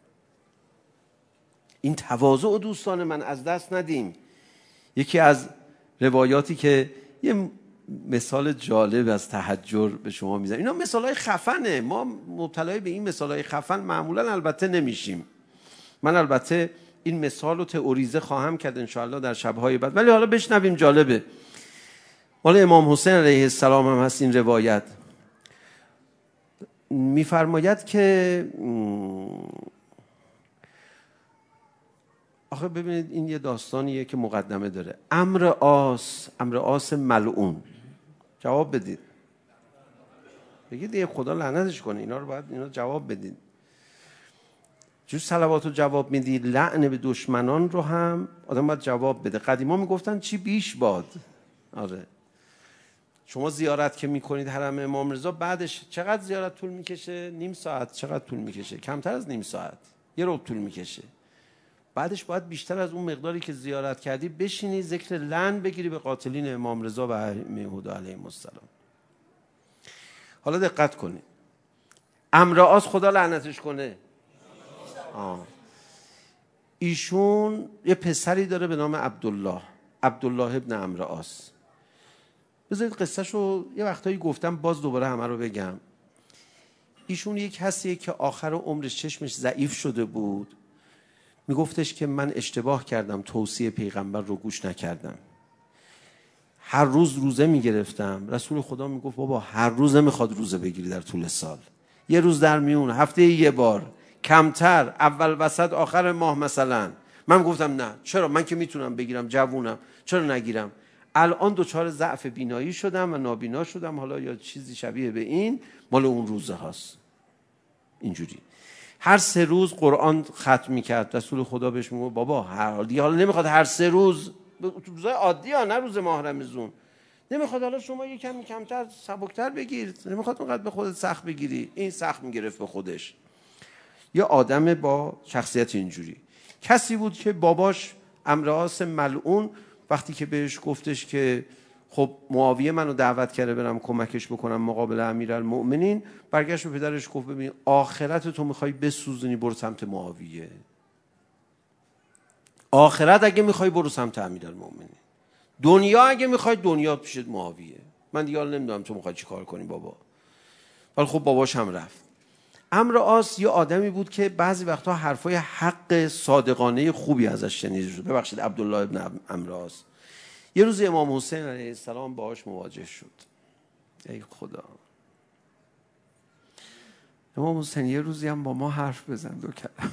S1: این تواضع دوستان من از دست ندیم. یکی از روایاتی که یه مثال جالب از تحجر به شما میزنم، اینا مثالای خفنه، ما مبتلای به این مثالای خفن معمولا البته نمیشیم. من البته این مثال رو تئوریزه خواهم کرد انشاءالله در شبهای بعد، ولی حالا بشنویم. جالبه. حالا امام حسین علیه السلام هم هست این روایت، میفرماید که آخه ببینید این یه داستانیه که مقدمه داره. امر آس امر آس ملعون. جواب بدید. بگید یه خدا لعنتش کنه. اینا رو باید اینا جواب بدید. جو صلوات رو جواب میدید، لعن به دشمنان رو هم آدم باید جواب بده. قدیما میگفتن چی بیش باد. آره شما زیارت که میکنید حرم امام رضا، بعدش چقدر زیارت طول میکشه؟ نیم ساعت. چقدر طول میکشه؟ کمتر از نیم ساعت، یه ربع طول میکشه. بعدش باید بیشتر از اون مقداری که زیارت کردی بشینی ذکر لعن بگیری به قاتلین امام رضا و ائمه هدی علیهم السلام. حالا دقت کنید. امر آس خدا لعنتش کنه. آه. ایشون یه پسری داره به نام عبدالله عبدالله ابن امر آس. بذارید قصهشو یه وقتایی گفتم، باز دوباره همه رو بگم. ایشون یک کسیه که آخر عمرش چشمش ضعیف شده بود، میگفتش که من اشتباه کردم، توصیه پیغمبر رو گوش نکردم. هر روز روزه میگرفتم. رسول خدا میگفت بابا هر روز نمیخواد روزه بگیری در طول سال، یه روز در میون، هفته یه بار، کمتر، اول وسط آخر ماه مثلا. من گفتم نه، چرا؟ من که میتونم بگیرم، جوونم، چرا نگیرم؟ الان دوچار ضعف بینایی شدم و نابینا شدم، حالا یا چیزی شبیه به این، مال اون روزه هاست. اینجوری هر سه روز قرآن ختم میکرد. رسول خدا بهش میگه بابا هر حالا نمیخواد هر سه روز، روزای عادی ها، نه روز ماه رمضان، نمیخواد حالا شما یه کمی کمتر سبکتر بگیر، نمیخواد اونقدر به خودت سخت بگیری. این سخت میگرفت به خودش. یه آدم با شخصیت اینجوری. کسی بود که باباش امر آس ملعون وقتی که بهش گفتش که خب معاویه منو دعوت کرده برم کمکش بکنم مقابل امیرالمؤمنین، برگشت به پدرش گفت ببین آخرت تو میخوای بسوزونی، برو سمت معاویه. آخرت اگه میخوای برو سمت امیرالمومنین، دنیا اگه میخوای دنیا پیش معاویه. من دیگه نمیدونم تو میخوای چی کار کنی بابا. ولی خب باباش هم رفت. عمرو عاص یه آدمی بود که بعضی وقتا حرفای حق صادقانه خوبی ازش شنیده شد. ببخشید عبدالله ابن عمرو عاص. یه روز امام حسین علیه السلام باهاش مواجه شد. ای خدا، امام حسین یه روزی هم با ما حرف بزن دو کلمه.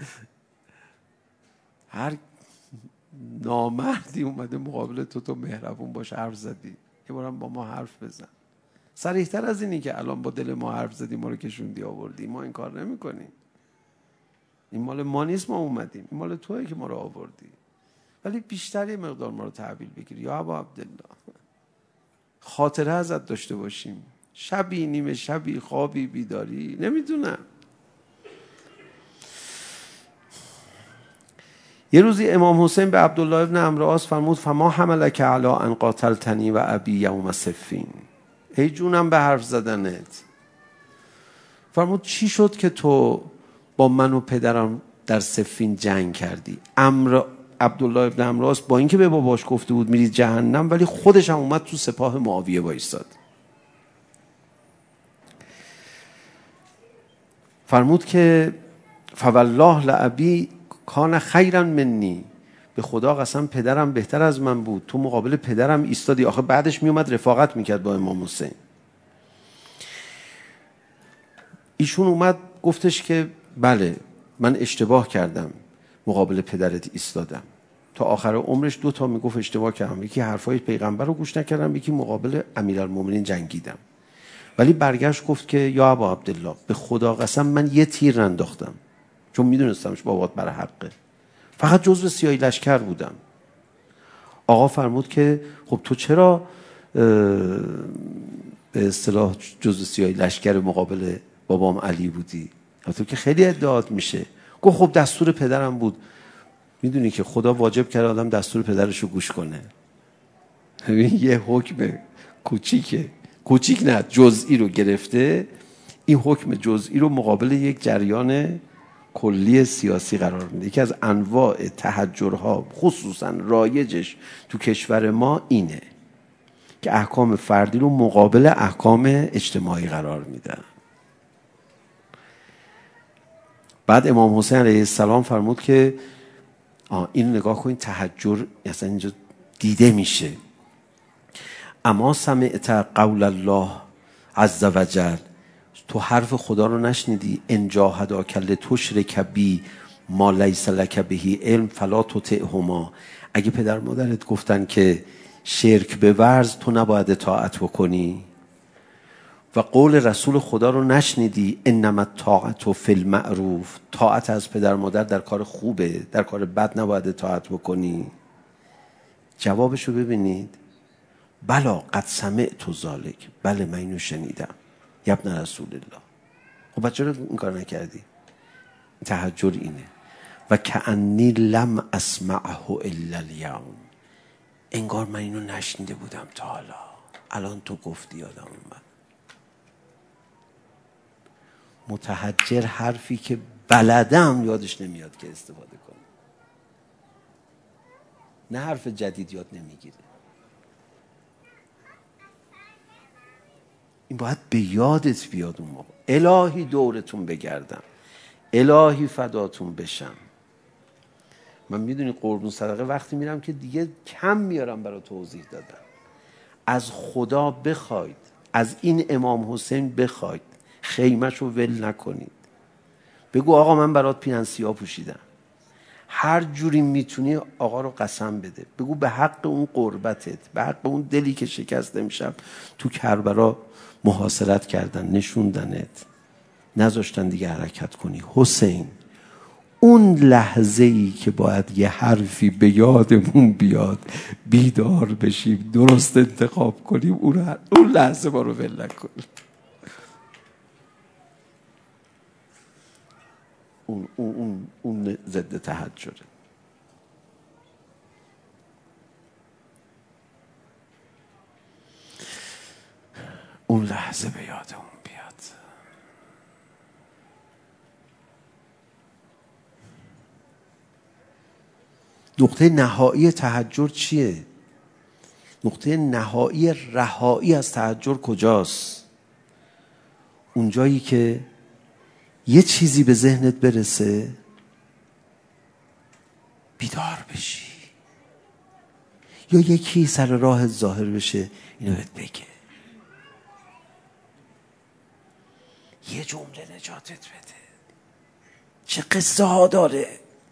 S1: هر نامردی اومده مقابل تو، تو مهربون باش حرف زدی، یه بارم با ما حرف بزن. صریح‌تر از اینی که الان با دل ما حرف زدی ما رو کشوندی آوردی. ما این کار نمی کنیم. این مال ما نیست، ما اومدیم، این مال توئه که ما رو آوردی. ولی بیشتر یه مقدار ما رو تحویل بگیری یا ابا عبدالله، خاطره ازت داشته باشیم. شبی نیمه شبی خوابی بیداری نمیدونم. یه روزی امام حسین به عبدالله ابن عمرو عاص فرمود فما حملک علی ان قاتلتنی و ابی یوم صفین. ای جونم به حرف زدنت. فرمود چی شد که تو با من و پدرم در صفین جنگ کردی؟ عمرو عبدالله ابن عمرو عاص با اینکه به باباش گفته بود میری جهنم، ولی خودش هم اومد تو سپاه معاویه وایساد. فرمود که فوالله لابی کان خیرا منی، به خدا قسم پدرم بهتر از من بود، تو مقابل پدرم ایستادی. آخه بعدش میومد رفاقت میکرد با امام حسین. ایشون اومد گفتش که بله من اشتباه کردم، مقابل پدرت ایستادم. تا آخر عمرش دو تا میگفت اشتباه کردم، یکی حرفای پیغمبر رو گوش نکردم، یکی مقابل امیرالمومنین جنگیدم. ولی برگشت گفت که یا ابا عبدالله به خدا قسم من یه تیر انداختم، چون میدونستمش بابات بر حقه، فقط جزو سیاهی لشکر بودم. آقا فرمود که خب تو چرا به اصطلاح جزو سیاهی لشکر مقابل بابام علی بودی؟ تو که خیلی ادعات میشه. گفت خب دستور پدرم بود. میدونی که خدا واجب کرده آدم دستور پدرشو گوش کنه. یه حکم کوچیکه، کوچیک نه جزئی رو گرفته، این حکم جزئی رو مقابل یک جریان کلی سیاسی قرار میده. یکی از انواع تحجرها خصوصا رایجش تو کشور ما اینه که احکام فردی رو مقابل احکام اجتماعی قرار میدن. بعد امام حسین علیه السلام فرمود که آه این نگاه کنید، تحجر اصلا اینجا دیده میشه. اما سمعت قول الله عز وجل، تو حرف خدا رو نشنیدی؟ ان جاهداک لتشرک بی ما لیس لک به علم فلا تطعهما. اگه پدر مادرت گفتن که شرک بورز، تو نباید اطاعت بکنی. و قول رسول خدا رو نشنیدی؟ انما الطاعة فی المعروف، طاعت از پدر مادر در کار خوبه، در کار بد نباید اطاعت بکنی. جوابش رو ببینید، بلا قد سمعت ذلک، بله من اینو شنیدم یا ابن رسول الله. خب بچه رو این کار نکردی؟ تحجر اینه. و کأنی لم اسمعه الا الیوم، انگار من اینو نشنیده بودم تا حالا، الان تو گفتی یادم اومد. متحجر حرفی که بلدم یادش نمیاد که استفاده کنه، نه حرف جدید یاد نمیگیره. این باید به یادت بیاد اون موقع. الهی دورتون بگردم، الهی فداتون بشم. من میدونی قربون صدقه وقتی میرم که دیگه کم میارم برای توضیح دادن. از خدا بخواید، از این امام حسین بخواید خیمه‌شو ول نکنید. بگو آقا من برات پیرهن سیاه پوشیدم، هر جوری میتونی آقا رو قسم بده. بگو به حق اون قربتت، به حق اون دلی که شکست امشب تو کربلا محاصرت کردن، نشوندنت، نذاشتن دیگه حرکت کنی. حسین اون لحظه ای که باید یه حرفی به یادمون بیاد، بیدار بشیم، درست انتخاب کنیم، اون, اون لحظه ما رو ول نکنیم. اون, اون, اون, اون ضد تحجره. اون لحظه به یادمون بیاد. نقطه نهایی تحجر چیه؟ نقطه نهایی رهایی از تحجر کجاست؟ اونجایی که یه چیزی به ذهنت برسه بیدار بشی، یا یکی سر راهت ظاهر بشه اینو بهت بگه، یه جمله نجاتت بده. چه قصه ها داره.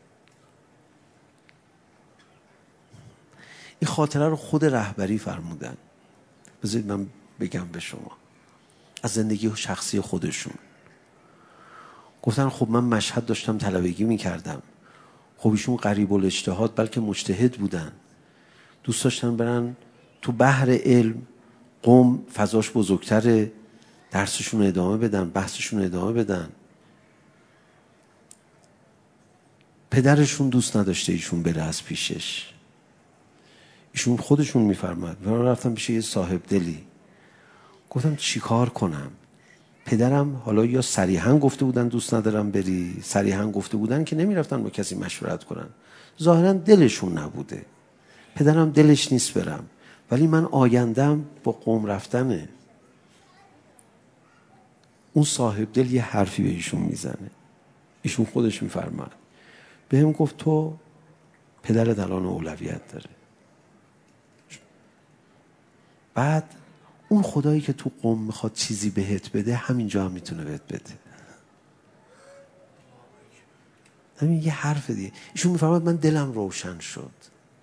S1: این خاطره رو خود رهبری فرمودن. بذارید من بگم به شما از زندگی شخصی خودشون. گفتن خب من مشهد داشتم طلبگی میکردم. خب ایشون قریب الاجتهاد بلکه مجتهد بودن، دوست داشتن برن تو بحر علم. قم فضاش بزرگتره، درسشون ادامه بدن، بحثشون ادامه بدن. پدرشون دوست نداشته ایشون بره از پیشش. ایشون خودشون میفرماد من رفتم پیش یه صاحب دلی، گفتم چی کار کنم؟ پدرم حالا یا صریحا گفته بودن دوست ندارم بری، صریحا گفته بودن که نمیرفتن با کسی مشورت کنن. ظاهرا دلشون نبوده. پدرم دلش نیست برم، ولی من آیندم با قوم رفتنه. اون صاحب دل یه حرفی به ایشون میزنه. ایشون خودش میفرماد بهم گفت تو پدرت الان اولویت داره. بعد اون خدایی که تو قم میخواد چیزی بهت بده همینجا هم میتونه بهت بده. همین یه حرف دیگه. ایشون میفرماد من دلم روشن شد.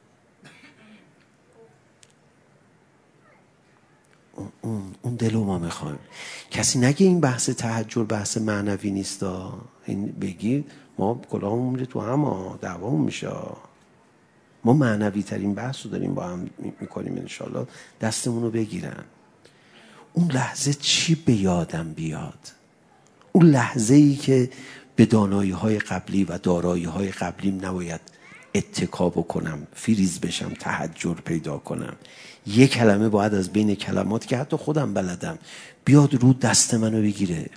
S1: اون, اون, اون دلو ما میخوایم. کسی نگه این بحث تحجر بحث معنوی نیست. این بگی ما کلاهمون میره تو هم دعوامون میشه. ما معنوی ترین بحث رو داریم با هم میکنیم. انشالله دستمون رو بگیرن. اون لحظه چی به یادم بیاد؟ اون لحظه ای که به دانایی های قبلی و دارایی های قبلیم نباید اتکا بکنم، فریز بشم، تحجر پیدا کنم. یک کلمه باید از بین کلمات که حتی خودم بلدم بیاد رو دست منو بگیره.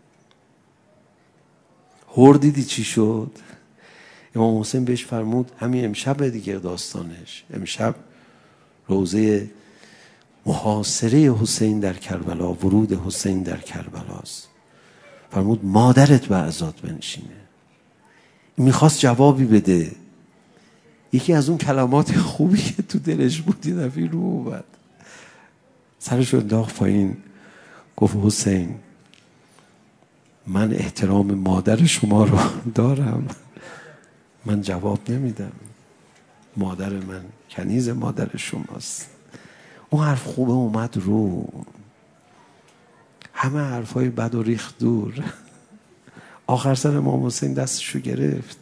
S1: هور دیدی چی شد؟ امام حسین بهش فرمود همین امشب دیگه داستانش. امشب روزه محاصره حسین در کربلا، ورود حسین در کربلاست. فرمود مادرت به عزات بنشینه. میخواست جوابی بده. یکی از اون کلمات خوبی که تو دلش بود یه دفعه رو اومد، سرش انداخت پایین، گفت حسین من احترام مادر شما رو دارم، من جواب نمیدم. مادر من کنیز مادر شماست. اون حرف خوبه اومد رو. همه حرفای بد و ریخت دور. آخر سر امام حسین دستشو گرفت.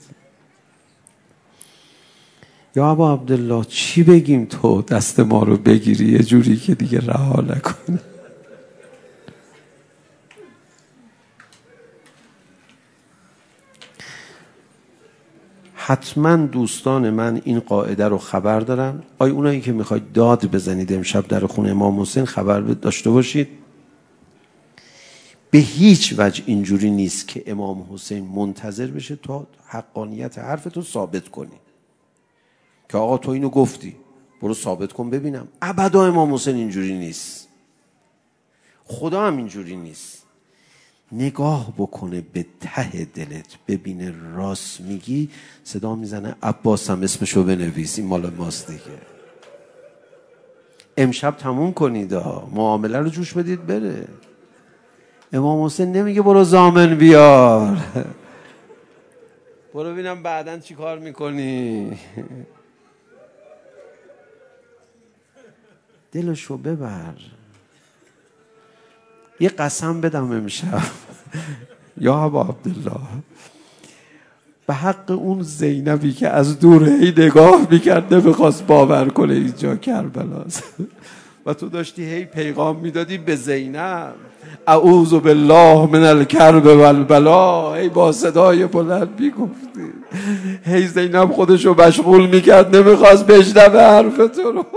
S1: یا ابا عبدالله چی بگیم تو دست ما رو بگیری یه جوری که دیگه رها نکنی؟ حتما دوستان من این قاعده رو خبر دارن. آیا اونایی که میخواید داد بزنید امشب در خونه امام حسین خبر داشته باشید به هیچ وجه اینجوری نیست که امام حسین منتظر بشه تا حقانیت حرفتو ثابت کنی که آقا تو اینو گفتی برو ثابت کن ببینم. ابدا امام حسین اینجوری نیست. خدا هم اینجوری نیست. نگاه بکنه به ته دلت ببینه راست میگی، صدا میزنه عباس هم اسمشو بنویس، این مال ماست دیگه. امشب تموم کنید، معامله رو جوش بدید بره. امام حسین نمیگه برو زامن بیار برو ببینم بعدن چی کار میکنی. دلشو ببر. یه قسم بدم امشب یا ابا عبدالله به حق اون زینبی که از دور هی نگاه میکرد نمیخواست باور کنه اینجا کربلاست و تو داشتی هی پیغام میدادی به زینب اعوذ بالله من الکرب والبلا، هی با صدای بلند میگفتی. هی زینب خودشو مشغول میکرد نمیخواست بشنوه حرف تو رو.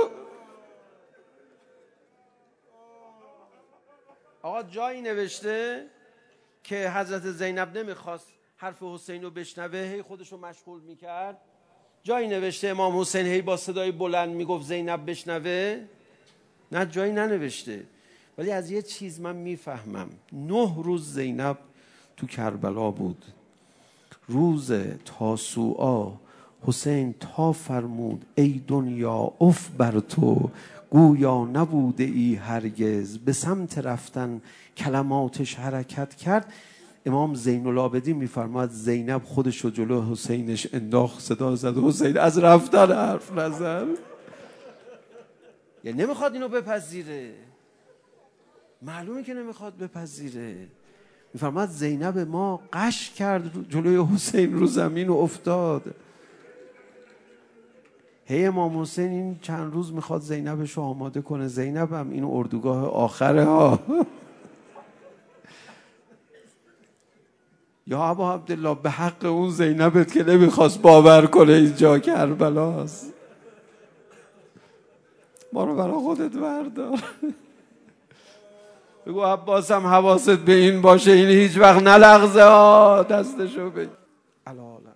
S1: آقا جایی نوشته که حضرت زینب نمیخواست حرف حسین رو بشنوه هی خودشو مشغول میکرد؟ جایی نوشته امام حسین هی با صدای بلند میگفت زینب بشنوه؟ نه، جایی ننوشته. ولی از یه چیز من میفهمم، نه روز زینب تو کربلا بود. روز تاسوعا حسین تا فرمود ای دنیا اف بر تو، گویا نبوده ای هرگز. به سمت رفتن کلماتش حرکت کرد. امام زین العابدین میفرماد زینب خودشو جلو حسینش انداخت، صدا زد حسین از رفتن حرف نزن. یعنی نمیخواد اینو بپذیره، معلومه که نمیخواد بپذیره. میفرماد زینب ما قش کرد جلوی حسین رو زمین و افتاد. هی امام حسین این چند روز میخواد زینبش رو آماده کنه. زینب هم این اردوگاه آخره ها. یا ابا عبدالله به حق اون زینبت که نمیخواست باور کنه اینجا کربلاست، ما رو برای خودت بردار. بگو عباس هم حواست به این باشه، این هیچ وقت نلغزه ها، دستشو بگی.